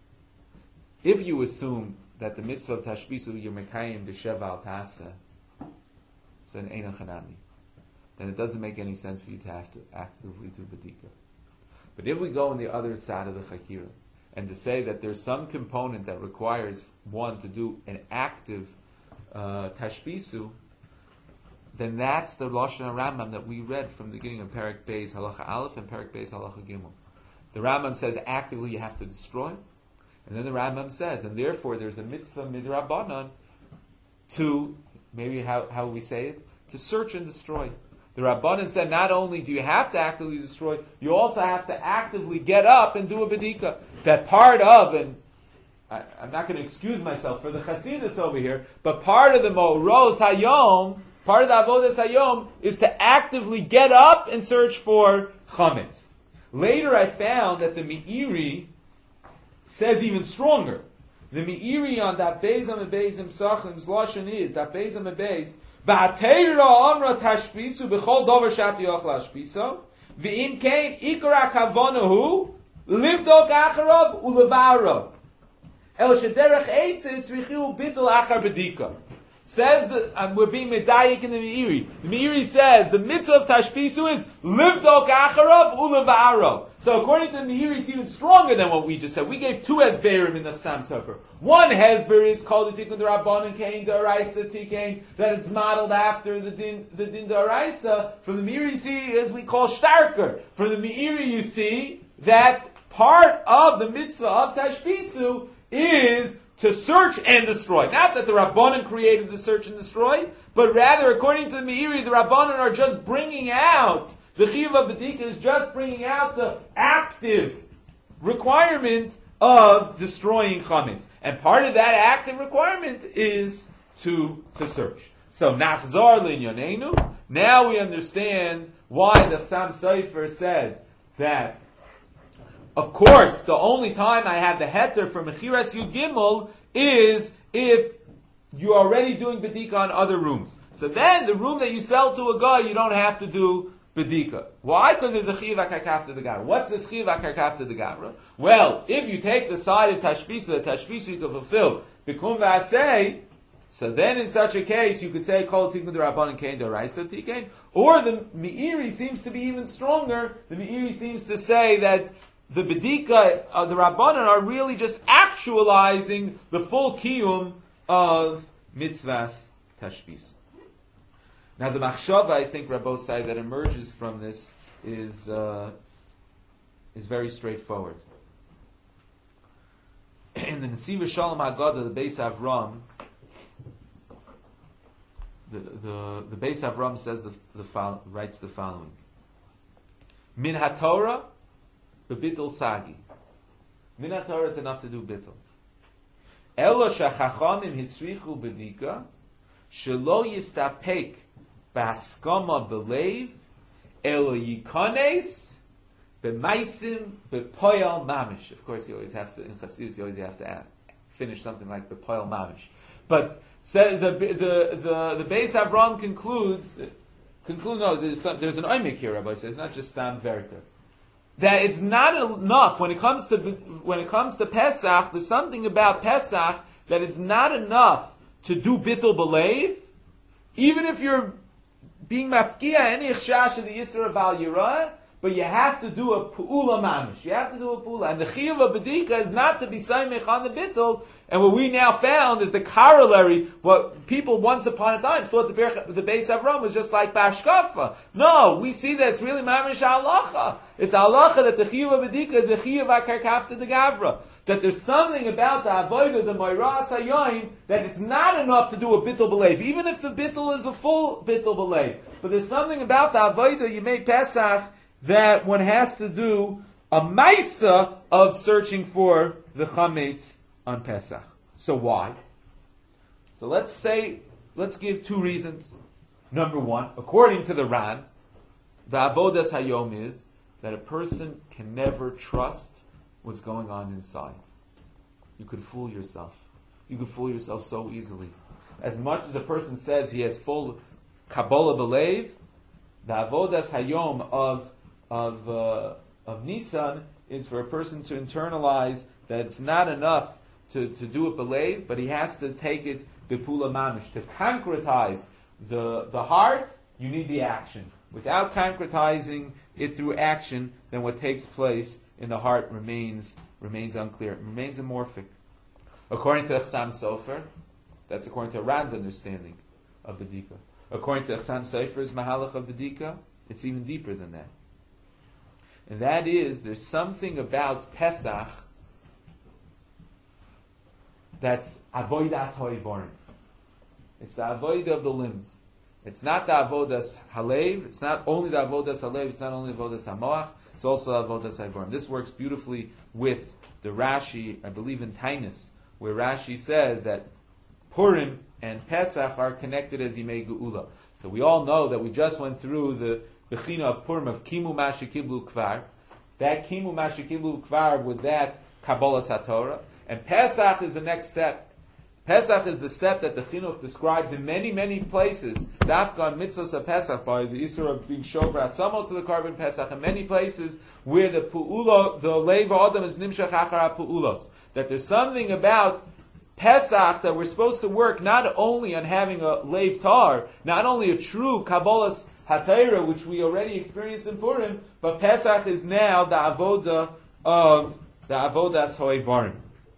If you assume that the mitzvah of Tashbisu you're mekayim b'sheva al taseh, it's an eina chanami, then it doesn't make any sense for you to have to actively do Bedika. But if we go on the other side of the Chakira, and to say that there's some component that requires one to do an active uh, Tashbisu, then that's the Lashon Rambam that we read from the beginning of Perek Beis Halacha Aleph and Perek Beis Halacha Gimel. The Rambam says actively you have to destroy, and then the Rambam says, and therefore there's a mitzvah midrabanan to, maybe how how we say it, to search and destroy. The Rabbanan said not only do you have to actively destroy, you also have to actively get up and do a bedika. That part of, and I, I'm not going to excuse myself for the Chasidus over here, but part of the Mo'ros Hayom, part of the Avodas Hayom, is to actively get up and search for chametz. Later I found that the Meiri says even stronger. The Meiri on that Beizam and Beizim Sachim's Lashon is, that Beizam and Beiz, V'ateira amra tashbisu b'chol dover shati yoch lashbiso v'im kein ikra kavonahu livdok acharav ulevarav el shederech eitzit tzrichu bitul achar bedika. Says that, and we're being medayik in the Meiri. The Meiri says the mitzvah of tashbisu is livdok acharav ulevarav. So according to the Meiri, it's even stronger than what we just said. We gave two hesberim in the Chassam Sofer. One hesber is called the Tikkun D'Rabbanan Kein D'Oraisa Tikein, that it's modeled after the Din the Din D'Oraisa. From the Meiri, you see, as we call Starker. From the Meiri, you see that part of the mitzvah of Tashbisu is to search and destroy. Not that the Rabbanan created the search and destroy, but rather, according to the Meiri, the Rabbanan are just bringing out, the Chiyuv of Bedika is just bringing out the active requirement of destroying chametz. And part of that active requirement is to, to search. So, Nachzar L'Inyonenu, now we understand why the Chassam Sofer said that, of course, the only time I had the heter for Mechiras Yud Gimel is if you're already doing Bedika on other rooms. So then, the room that you sell to a guy, you don't have to do Bedika. Why? Because there's a Chiv HaKarkafta de Gavra. What's this Chiv HaKarkafta de Gavra? Well, if you take the side of Tashbisu, the Tashbisu you can fulfill, Bikum V'asei, so then in such a case, you could say, Kol Tikkun D'Rabbanan Kein D'Oraisa Tikein, or the Meiri seems to be even stronger. The Meiri seems to say that the Bedika, uh, the Rabbanan are really just actualizing the full kiyum of mitzvahs Tashbisu. Now the machshava, I think, Rabbi Osai, that emerges from this is uh, is very straightforward. In the Nesiva Shalom Haggadah, the Beis Avram, the the the Beis Avram says the the fol- writes the following: Min haTorah bebitul sagi. Min haTorah, it's enough to do bittul. Elo shachachamim hitzrichu bedika shelo yistapek Baskama believe elo yikanes B'maisim b'poyal mamish. Of course, you always have to in Chassidus. You always have to add, finish something like b'poyal mamish. But says the the the the Beis Avram concludes conclude. No, there's some, there's an oimik here. Rabbi says, not just stam verter. That it's not enough when it comes to when it comes to Pesach. There's something about Pesach that it's not enough to do bittul b'leiv, even if you're being mafkia any ichshash of the yisra bal yirah. But you have to do a pu'ula mamish. You have to do a pu'ula. And the chiyuv of bedika is not to be saimech on the bittul. And what we now found is the corollary, what people once upon a time thought the, Ber- the Beis Avram was just like Bashkafa. No, we see that it's really mamish halacha. It's halacha that the chiyuv of bedika is a chiyuv akarkafta de gavra. That there's something about the avodah, the moiras hayoim, that it's not enough to do a bittul b'leiv. Even if the bittul is a full bittul b'leiv. But there's something about the avodah, you made Pesach, that one has to do a maisa of searching for the chametz on Pesach. So why? So let's say, let's give two reasons. Number one, according to the Ran, the avodas hayom is that a person can never trust what's going on inside. You could fool yourself. You could fool yourself so easily. As much as a person says he has full Kabbalah b'leiv, the avodas hayom of of uh, of Nisan is for a person to internalize that it's not enough to, to do it b'leiv, but he has to take it b'pula mamish. To concretize the the heart, you need the action. Without concretizing it through action, then what takes place in the heart remains remains unclear. It remains amorphic. According to Chasam Sofer, that's according to Ran's understanding of Bedika. According to Chasam Sofer's Mahalach of Bedika, it's even deeper than that. And that is, there's something about Pesach that's avodas hoivorim. It's the avodah of the limbs. It's not the avodas halev. It's not only the avodas halev. It's not only the avodas hamoach. It's also the avodas hoivorim. This works beautifully with the Rashi, I believe in Tainus, where Rashi says that Purim and Pesach are connected as Yimei Geula. So we all know that we just went through the Bechina of Purim of Kimu Mashikiblu Kvar. That Kimu Mashikiblu Kvar was that Kabbalah Satorah. And Pesach is the next step. Pesach is the step that the Chinuch describes in many, many places. Dafka and Mitzvos Pesach, by the Isra of being Shobrat, some also the Karban Pesach, in many places where the Pu'ulo, the Leiva Adam is Nimshach Achara Pu'ulos. That there's something about Pesach that we're supposed to work not only on having a Leiv Tar, not only a true Kabbalah's Hatayra, which we already experienced in Purim, but Pesach is now the avoda of the avodas hoivarim.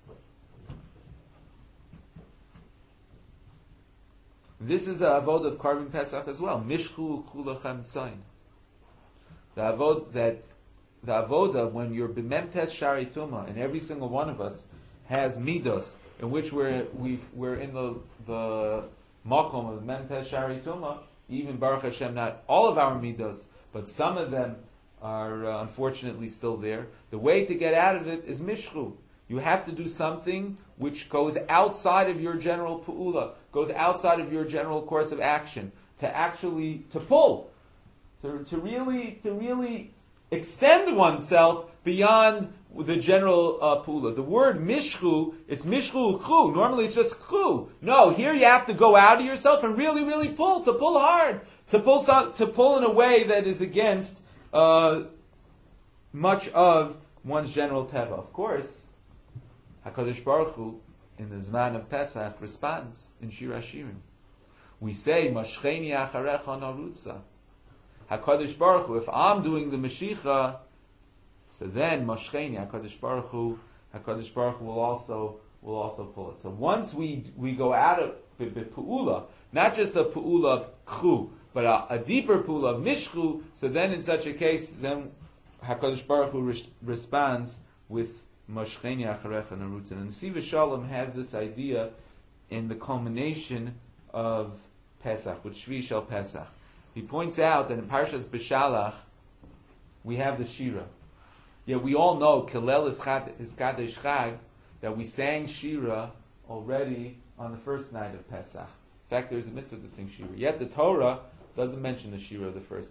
This is the avoda of Karban Pesach as well. Mishchu chulachem tzayin. The avoda that the avoda when you're b'memtes shari tuma, and every single one of us has midos in which we're we we're in the the makom of memtes shari tuma. Even Baruch Hashem, not all of our midos, but some of them are uh, unfortunately still there. The way to get out of it is mishchu. You have to do something which goes outside of your general pu'ula, goes outside of your general course of action, to actually, to pull, to, to really, to really extend oneself beyond the general uh, pu'ula. The word mishchu, it's mishchu chu. Normally it's just chu. No, here you have to go out of yourself and really, really pull, to pull hard, to pull some, to pull in a way that is against uh, much of one's general teva. Of course, HaKadosh Baruch Hu, in the Zman of Pesach, responds in Shir HaShirim. We say, Mashcheni acharecha narutza. HaKadosh Baruch Hu, if I'm doing the Mashiach, so then Mashcheni, HaKadosh Baruch Hu, HaKadosh Baruch Hu will also, will also pull it. So once we we go out of Pu'ula, not just a Pu'ula of Chu, but a, a deeper Pu'ula of Mishchu, so then in such a case, then HaKadosh Baruch Hu res- responds with Mashcheni acharecha narutzin. And Siva Shalom has this idea in the culmination of Pesach, with Shvi Shel Pesach. He points out that in Parshas B'Shalach, we have the Shira. Yeah, we all know Kilel is Kadesh Chag, that we sang Shira already on the first night of Pesach. In fact, there's a mitzvah to sing Shira. Yet the Torah doesn't mention the Shira the first day.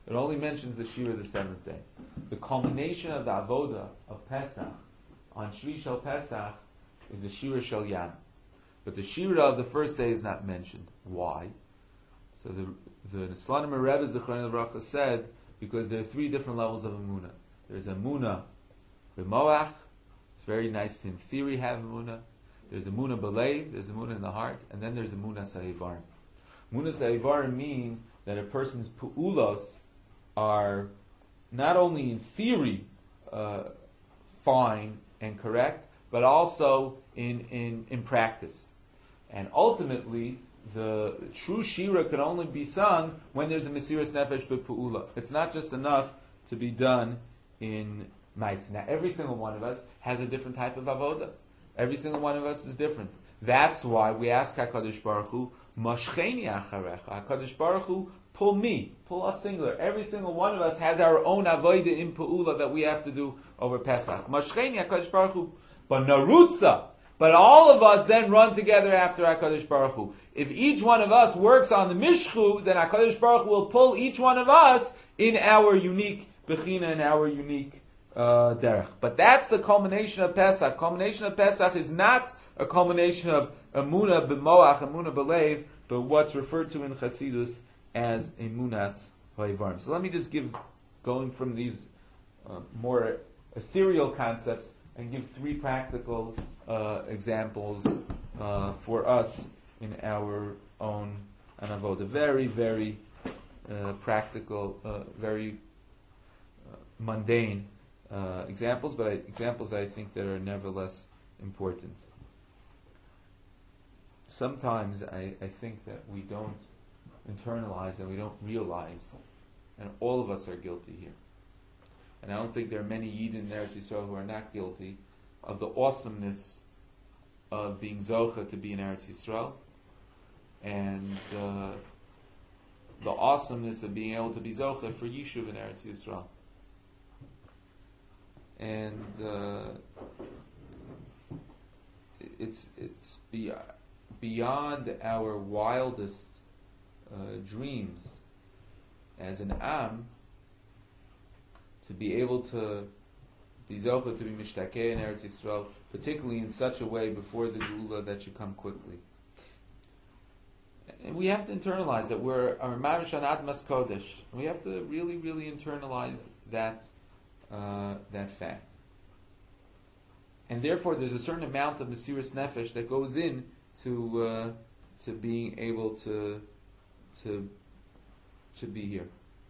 It only mentions the Shira the seventh day. The culmination of the Avoda of Pesach on Shvi Shel Pesach is the Shira Shel Yam. But the Shira of the first day is not mentioned. Why? So the the Slanim Rebbe, the Chorei Bracha, said because there are three different levels of Emunah. There's Emunah b'moach. It's very nice to in theory have Emunah. There's Emunah b'leiv. There's Emunah in the heart, and then there's Emunah Sa'ivarim. Emunah Sa'ivarim means that a person's pu'ulos are not only in theory uh, fine and correct, but also in, in, in practice. And ultimately, the true Shira can only be sung when there's a Mesiras Nefesh b'Pu'ula. It's not just enough to be done in Ma'aseh. Now, every single one of us has a different type of avoda. Every single one of us is different. That's why we ask HaKadosh Baruch Hu, Mashcheni acharecha. HaKadosh Baruch Hu, pull me, pull us singular. Every single one of us has our own avoda in Pu'ula that we have to do over Pesach. Mashcheni HaKadosh Baruch Hu, but Narutza. But all of us then run together after HaKadosh Baruch Hu. If each one of us works on the Mishchu, then HaKadosh Baruch Hu will pull each one of us in our unique Bechina, in our unique uh, Derech. But that's the culmination of Pesach. Culmination of Pesach is not a culmination of Emunah b'moach, Emunah b'leiv, but what's referred to in Chassidus as Emunas Ha'Ivarim. So let me just give, going from these uh, more ethereal concepts, and give three practical uh, examples uh, for us in our own Anavoda. Very, very uh, practical, uh, very uh, mundane uh, examples, but I, examples I think that are nevertheless important. Sometimes I, I think that we don't internalize and we don't realize, and all of us are guilty here. And I don't think there are many Yidden in Eretz Yisrael who are not guilty of the awesomeness of being Zocha to be in Eretz Yisrael, and uh, the awesomeness of being able to be Zocha for Yishuv in Eretz Yisrael. And uh, it's it's be, beyond our wildest uh, dreams as an Am, to be able to be Zocha, to be Mishtakeh in Eretz Yisrael, particularly in such a way before the Geula that should come quickly. And we have to internalize that we're our Mamish on Admas Kodesh. We have to really, really internalize that uh, that fact. And therefore, there's a certain amount of Mesiras Nefesh that goes in to uh, to being able to to to be here.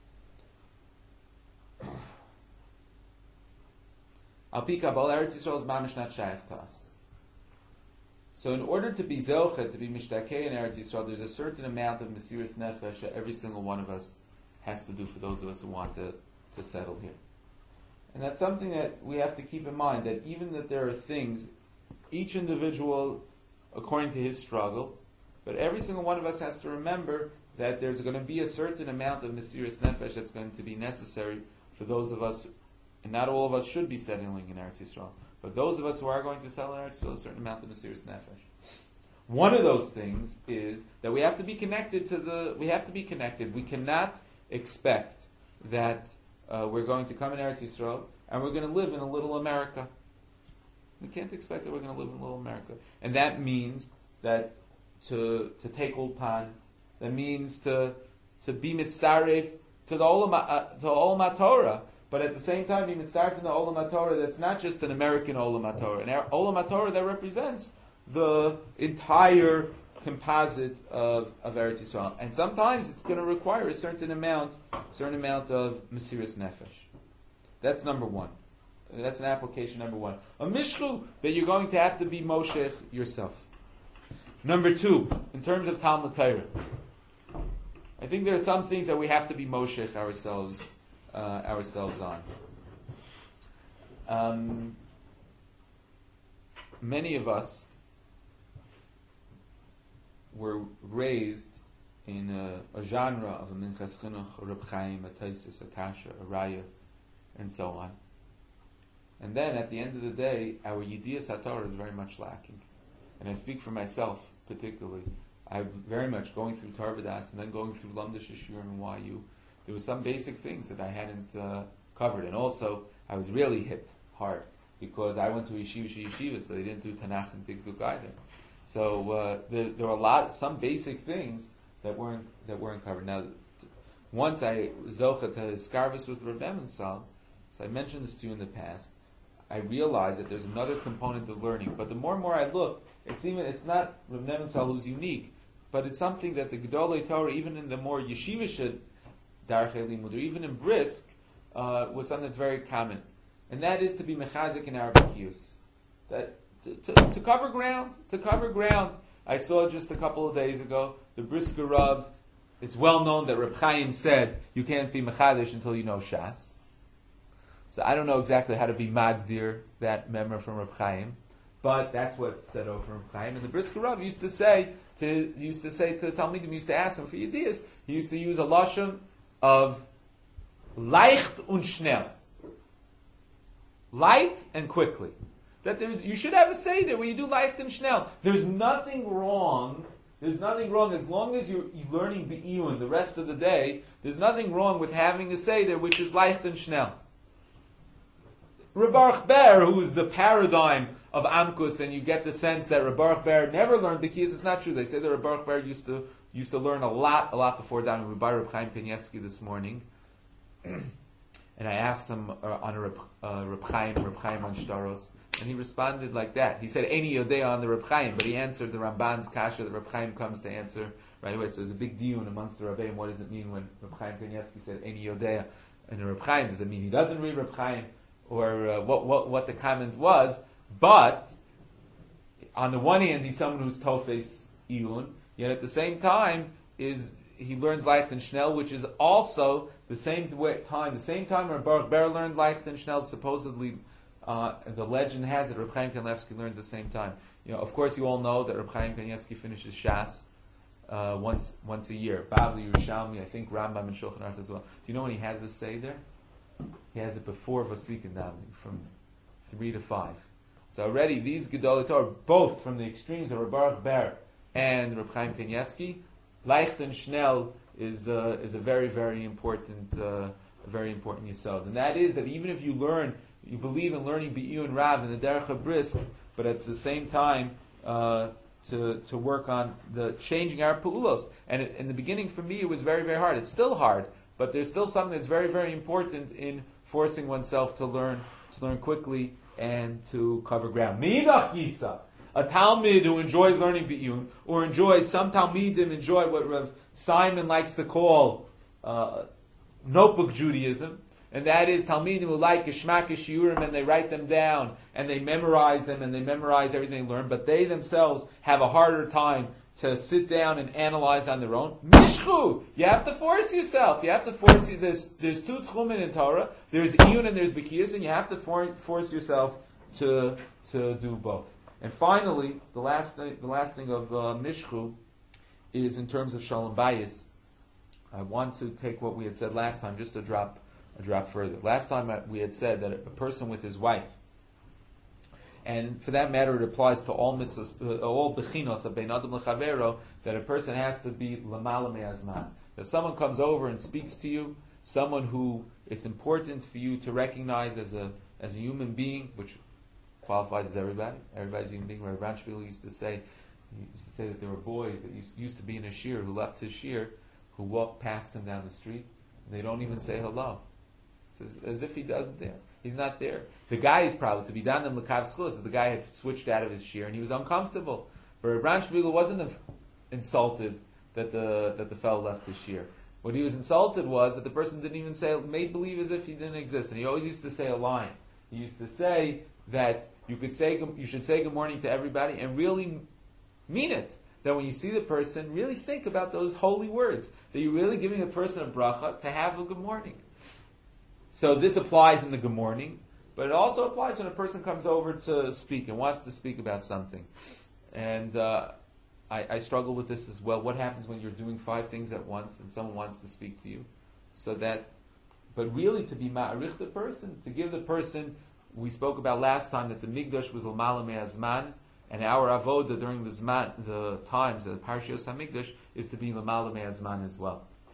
Al Pi Kabbalah, Eretz Yisrael is mamish not shaykh to us. So in order to be Zocha, to be Mishtakeh in Eretz Yisrael, there's a certain amount of Mesiras Nefesh that every single one of us has to do for those of us who want to, to settle here. And that's something that we have to keep in mind, that even that there are things, each individual according to his struggle, but every single one of us has to remember that there's going to be a certain amount of Mesiras Nefesh that's going to be necessary for those of us. And not all of us should be settling in Eretz Yisrael, but those of us who are going to settle in Eretz Yisrael, a certain amount of Mesiras Nefesh. One of those things is that we have to be connected to the. We have to be connected. We cannot expect that uh, we're going to come in Eretz Yisrael and we're going to live in a little America. We can't expect that we're going to live in a little America, and that means that to to take Ulpan, that means to to be mitzaref to the Olam uh, to Olam HaTorah. But at the same time, even start from the Olam HaTorah, that's not just an American Olam HaTorah. An Olam HaTorah that represents the entire composite of, of Eretz Yisrael. And sometimes it's going to require a certain amount, certain amount of Mesiras Nefesh. That's number one. That's an application number one. A Mishchu that you're going to have to be Moshech yourself. Number two, in terms of Talmud Torah, I think there are some things that we have to be Moshech ourselves Uh, ourselves on. Um, many of us were raised in a, a genre of a Minchas Chinuch, a Reb Chaim, a Taisis, a Kasha, a Raya, and so on. And then at the end of the day, our Yediyas HaTorah is very much lacking. And I speak for myself particularly. I'm very much going through Tarvadas and then going through Lamda Shishur and Y U. there were some basic things that I hadn't uh, covered. And also, I was really hit hard because I went to yeshiva, yeshiva, so they didn't do Tanakh and Tiktuk either. So uh, there, there were a lot, some basic things that weren't that weren't covered. Now, t- once I zocha to skarvis with Rav Nemensal, so I mentioned this to you in the past. I realized that there's another component of learning. But the more and more I look, it's even it's not Rav Nemensal who's unique, but it's something that the Gedolei Torah, even in the more yeshivish darchei limud, or even in brisk, uh, was something that's very common, and that is to be mechazik in our b'kiyus. That to, to, to cover ground, to cover ground. I saw just a couple of days ago the Brisker Rav. It's well known that Reb Chaim said you can't be mechadish until you know Shas. So I don't know exactly how to be magdir that memor from Reb Chaim, but that's what said over Reb Chaim. And the Brisker Rav used to say to used to say to the Talmidim, used to ask him for yediyas. He used to use a lashon of leicht und schnell, light and quickly. That there's, you should have a seder where you do leicht and schnell. There's nothing wrong. There's nothing wrong as long as you're learning be'iyun the rest of the day. There's nothing wrong with having a seder which is leicht and schnell. Reb Baruch Ber, who is the paradigm of Amkus, and you get the sense that Reb Baruch Ber never learned Bekiyas. It's not true. They say that Reb Baruch Ber used to used to learn a lot, a lot before that. We were by Reb Chaim Kanievsky this morning, and I asked him uh, on a Reb, uh, Reb Chaim, Reb Chaim on Shtaros, and he responded like that. He said Eini Yodea on the Reb Chaim, but he answered the Ramban's kasha that Reb Chaim comes to answer right away. So there's a big diyun amongst the Rabbeim. What does it mean when Reb Chaim Kanievsky said Eini Yodea and the Reb Chaim? Does it mean he doesn't read Reb Chaim? Or uh, what, what what the comment was, but on the one hand, he's someone who's tofes iyun, yet at the same time is he learns leicht and schnell, which is also the same way, time, the same time where Baruch Ber learned leicht and schnell. Supposedly, uh, the legend has it Reb Chaim Kanievsky learns at the same time. You know, of course, you all know that Reb Chaim Kanievsky finishes Shas uh, once once a year. Bavli, Yerushalmi, I think Rambam and Shulchan Aruch as well. Do you know when he has this seder? He has it before Vasikin davening, from three to five. So already these Gedolei Torah, both from the extremes of Reb Baruch Ber and Reb Chaim Kanievsky, leicht and schnell is uh, is a very very important uh, a very important yesod, and that is that even if you learn, you believe in learning Be'iyun Rav and the Derech HaBrisk, but at the same time uh, to to work on the changing our peulos. And it, in the beginning, for me, it was very very hard. It's still hard. But there's still something that's very, very important in forcing oneself to learn, to learn quickly and to cover ground. Meidach Yisa, a Talmud who enjoys learning Be'iyun, or enjoys, some Talmidim enjoy what Rav Simon likes to call uh, notebook Judaism, and that is Talmidim who like Geshmak Shiurim, and they write them down, and they memorize them, and they memorize everything they learn, but they themselves have a harder time to sit down and analyze on their own. Mishchu! You have to force yourself. You have to force you. There's there's two tchumen in Torah. There's iyun and there's bekiyas, and you have to for, force yourself to to do both. And finally, the last thing, the last thing of uh, mishchu is in terms of shalom bayis. I want to take what we had said last time, just to drop a drop further. Last time we had said that a person with his wife, and for that matter, it applies to all mitzvahs, uh, all bechinos of bein adam lechavero, that a person has to be lamala me'azman. If someone comes over and speaks to you, someone who it's important for you to recognize as a as a human being, which qualifies as everybody. Everybody's a human being. Rabbi Branchville used to say, he used to say that there were boys that used, used to be in a shir who left his shir, who walked past him down the street, and they don't even say hello. It's as, as if he doesn't there. He's not there. The guy is probably to be done in Lekav Schus. The guy had switched out of his shir and he was uncomfortable. But Rabbi Branchville wasn't insulted that the that the fellow left his shir. What he was insulted was that the person didn't even say, made believe as if he didn't exist. And he always used to say a line. He used to say that you could say you should say good morning to everybody and really mean it. That when you see the person, really think about those holy words. That you're really giving the person a bracha to have a good morning. So this applies in the good morning, but it also applies when a person comes over to speak and wants to speak about something. And uh, I, I struggle with this as well. What happens when you're doing five things at once and someone wants to speak to you? So that, but really to be ma'arich the person, to give the person, we spoke about last time that the Migdash was l'mala me'azman, and our avoda during the zman, the times of the Parshiyos HaMikdash is to be l'mala me'azman as well.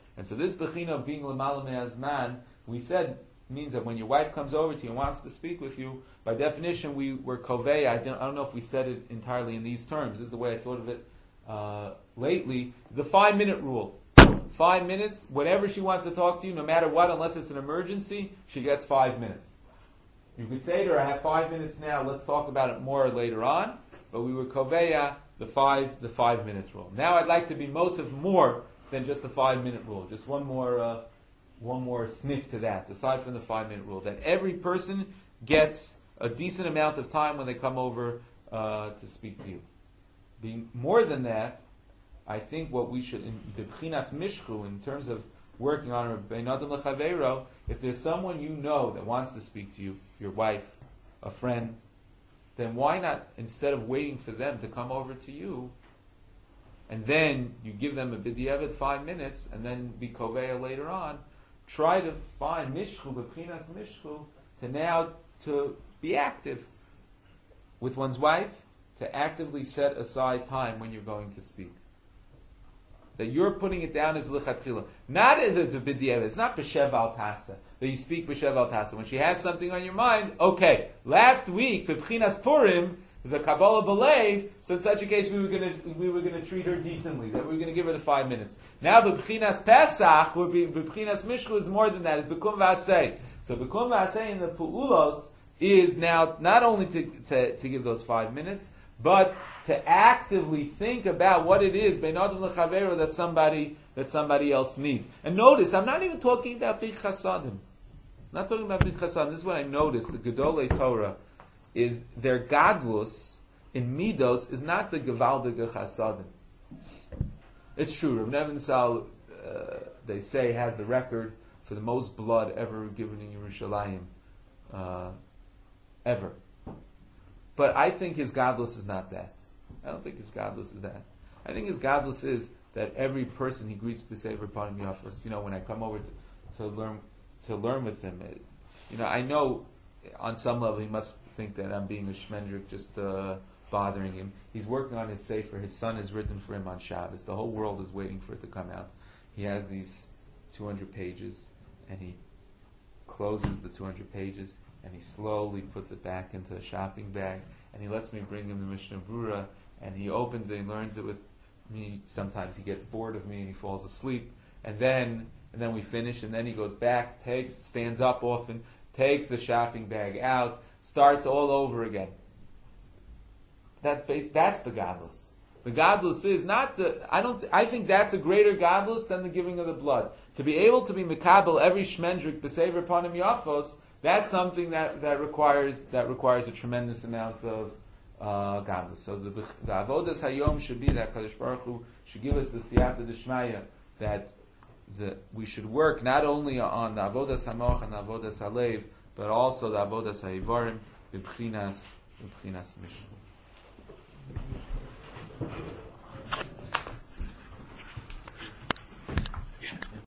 And so this bechina of being l'malam me'azman, we said, means that when your wife comes over to you and wants to speak with you, by definition, we were kovei. I don't, I don't know if we said it entirely in these terms. This is the way I thought of it uh, lately. The five-minute rule. Five minutes, whenever she wants to talk to you, no matter what, unless it's an emergency, she gets five minutes. You could say to her, I have five minutes now, let's talk about it more later on. But we were koveya, the five, the five minutes rule. Now I'd like to be mosif more than just the five minute rule. Just one more, uh, one more sniff to that, aside from the five minute rule. That every person gets a decent amount of time when they come over uh, to speak to you. Being more than that, I think what we should, in the b'chinas mishchu, in terms of working on a bein adam lechaveiro, if there's someone you know that wants to speak to you, your wife, a friend, then why not, instead of waiting for them to come over to you, and then you give them a b'diavad five minutes, and then be koveya later on, try to find mishchu, b'chinas mishchu, to now to be active with one's wife, to actively set aside time when you're going to speak. That you're putting it down as lichatchila, not as a b'diavad. It's not b'shev al tasa that you speak b'shev al tasa. When she has something on your mind, okay. Last week, b'chinas Purim is a kabbalah b'leiv. So in such a case, we were going to we were going to treat her decently. That we were going to give her the five minutes. Now b'chinas Pesach, where b'chinas Mishchu is more than that. It's b'kum v'asei. So b'kum v'asei in the pu'ulos is now not only to, to to give those five minutes, but to actively think about what it is bein adam lechavero that somebody that somebody else needs. And notice, I'm not even talking about big chasadim. I'm not talking about big chasadim. This is what I noticed. The Gedolei Torah is their gadlus in midos is not the gevaldige chasadim. It's true. Rav Nevin Sal, uh, they say, has the record for the most blood ever given in Yerushalayim, uh, ever. But I think his godless is not that. I don't think his godless is that. I think his godless is that every person he greets b'sefer panim yafos. You know, when I come over to, to learn to learn with him, it, you know, I know on some level he must think that I'm being a shmendrik, just uh, bothering him. He's working on his sefer. His son has written for him on Shabbos. The whole world is waiting for it to come out. He has these two hundred pages, and he closes the two hundred pages, and he slowly puts it back into a shopping bag, and he lets me bring him the Mishnah Brura, and he opens it and learns it with me. Sometimes he gets bored of me and he falls asleep, and then and then we finish, and then he goes back, takes, stands up often, takes the shopping bag out, starts all over again. That's bas- that's the godless. The godless is not the. I don't. I think that's a greater godless than the giving of the blood. To be able to be mekabel every shmendrik b'sever panim yafos. That's something that, that requires that requires a tremendous amount of uh, godless. So the, the avodas hayom should be that Kadosh Baruch Hu should give us the siyata d'shmaya that the, we should work not only on the avodas hamoch and the avodas halev, but also the avodas ha'ivarim b'bchinas b'bchinas mishnu.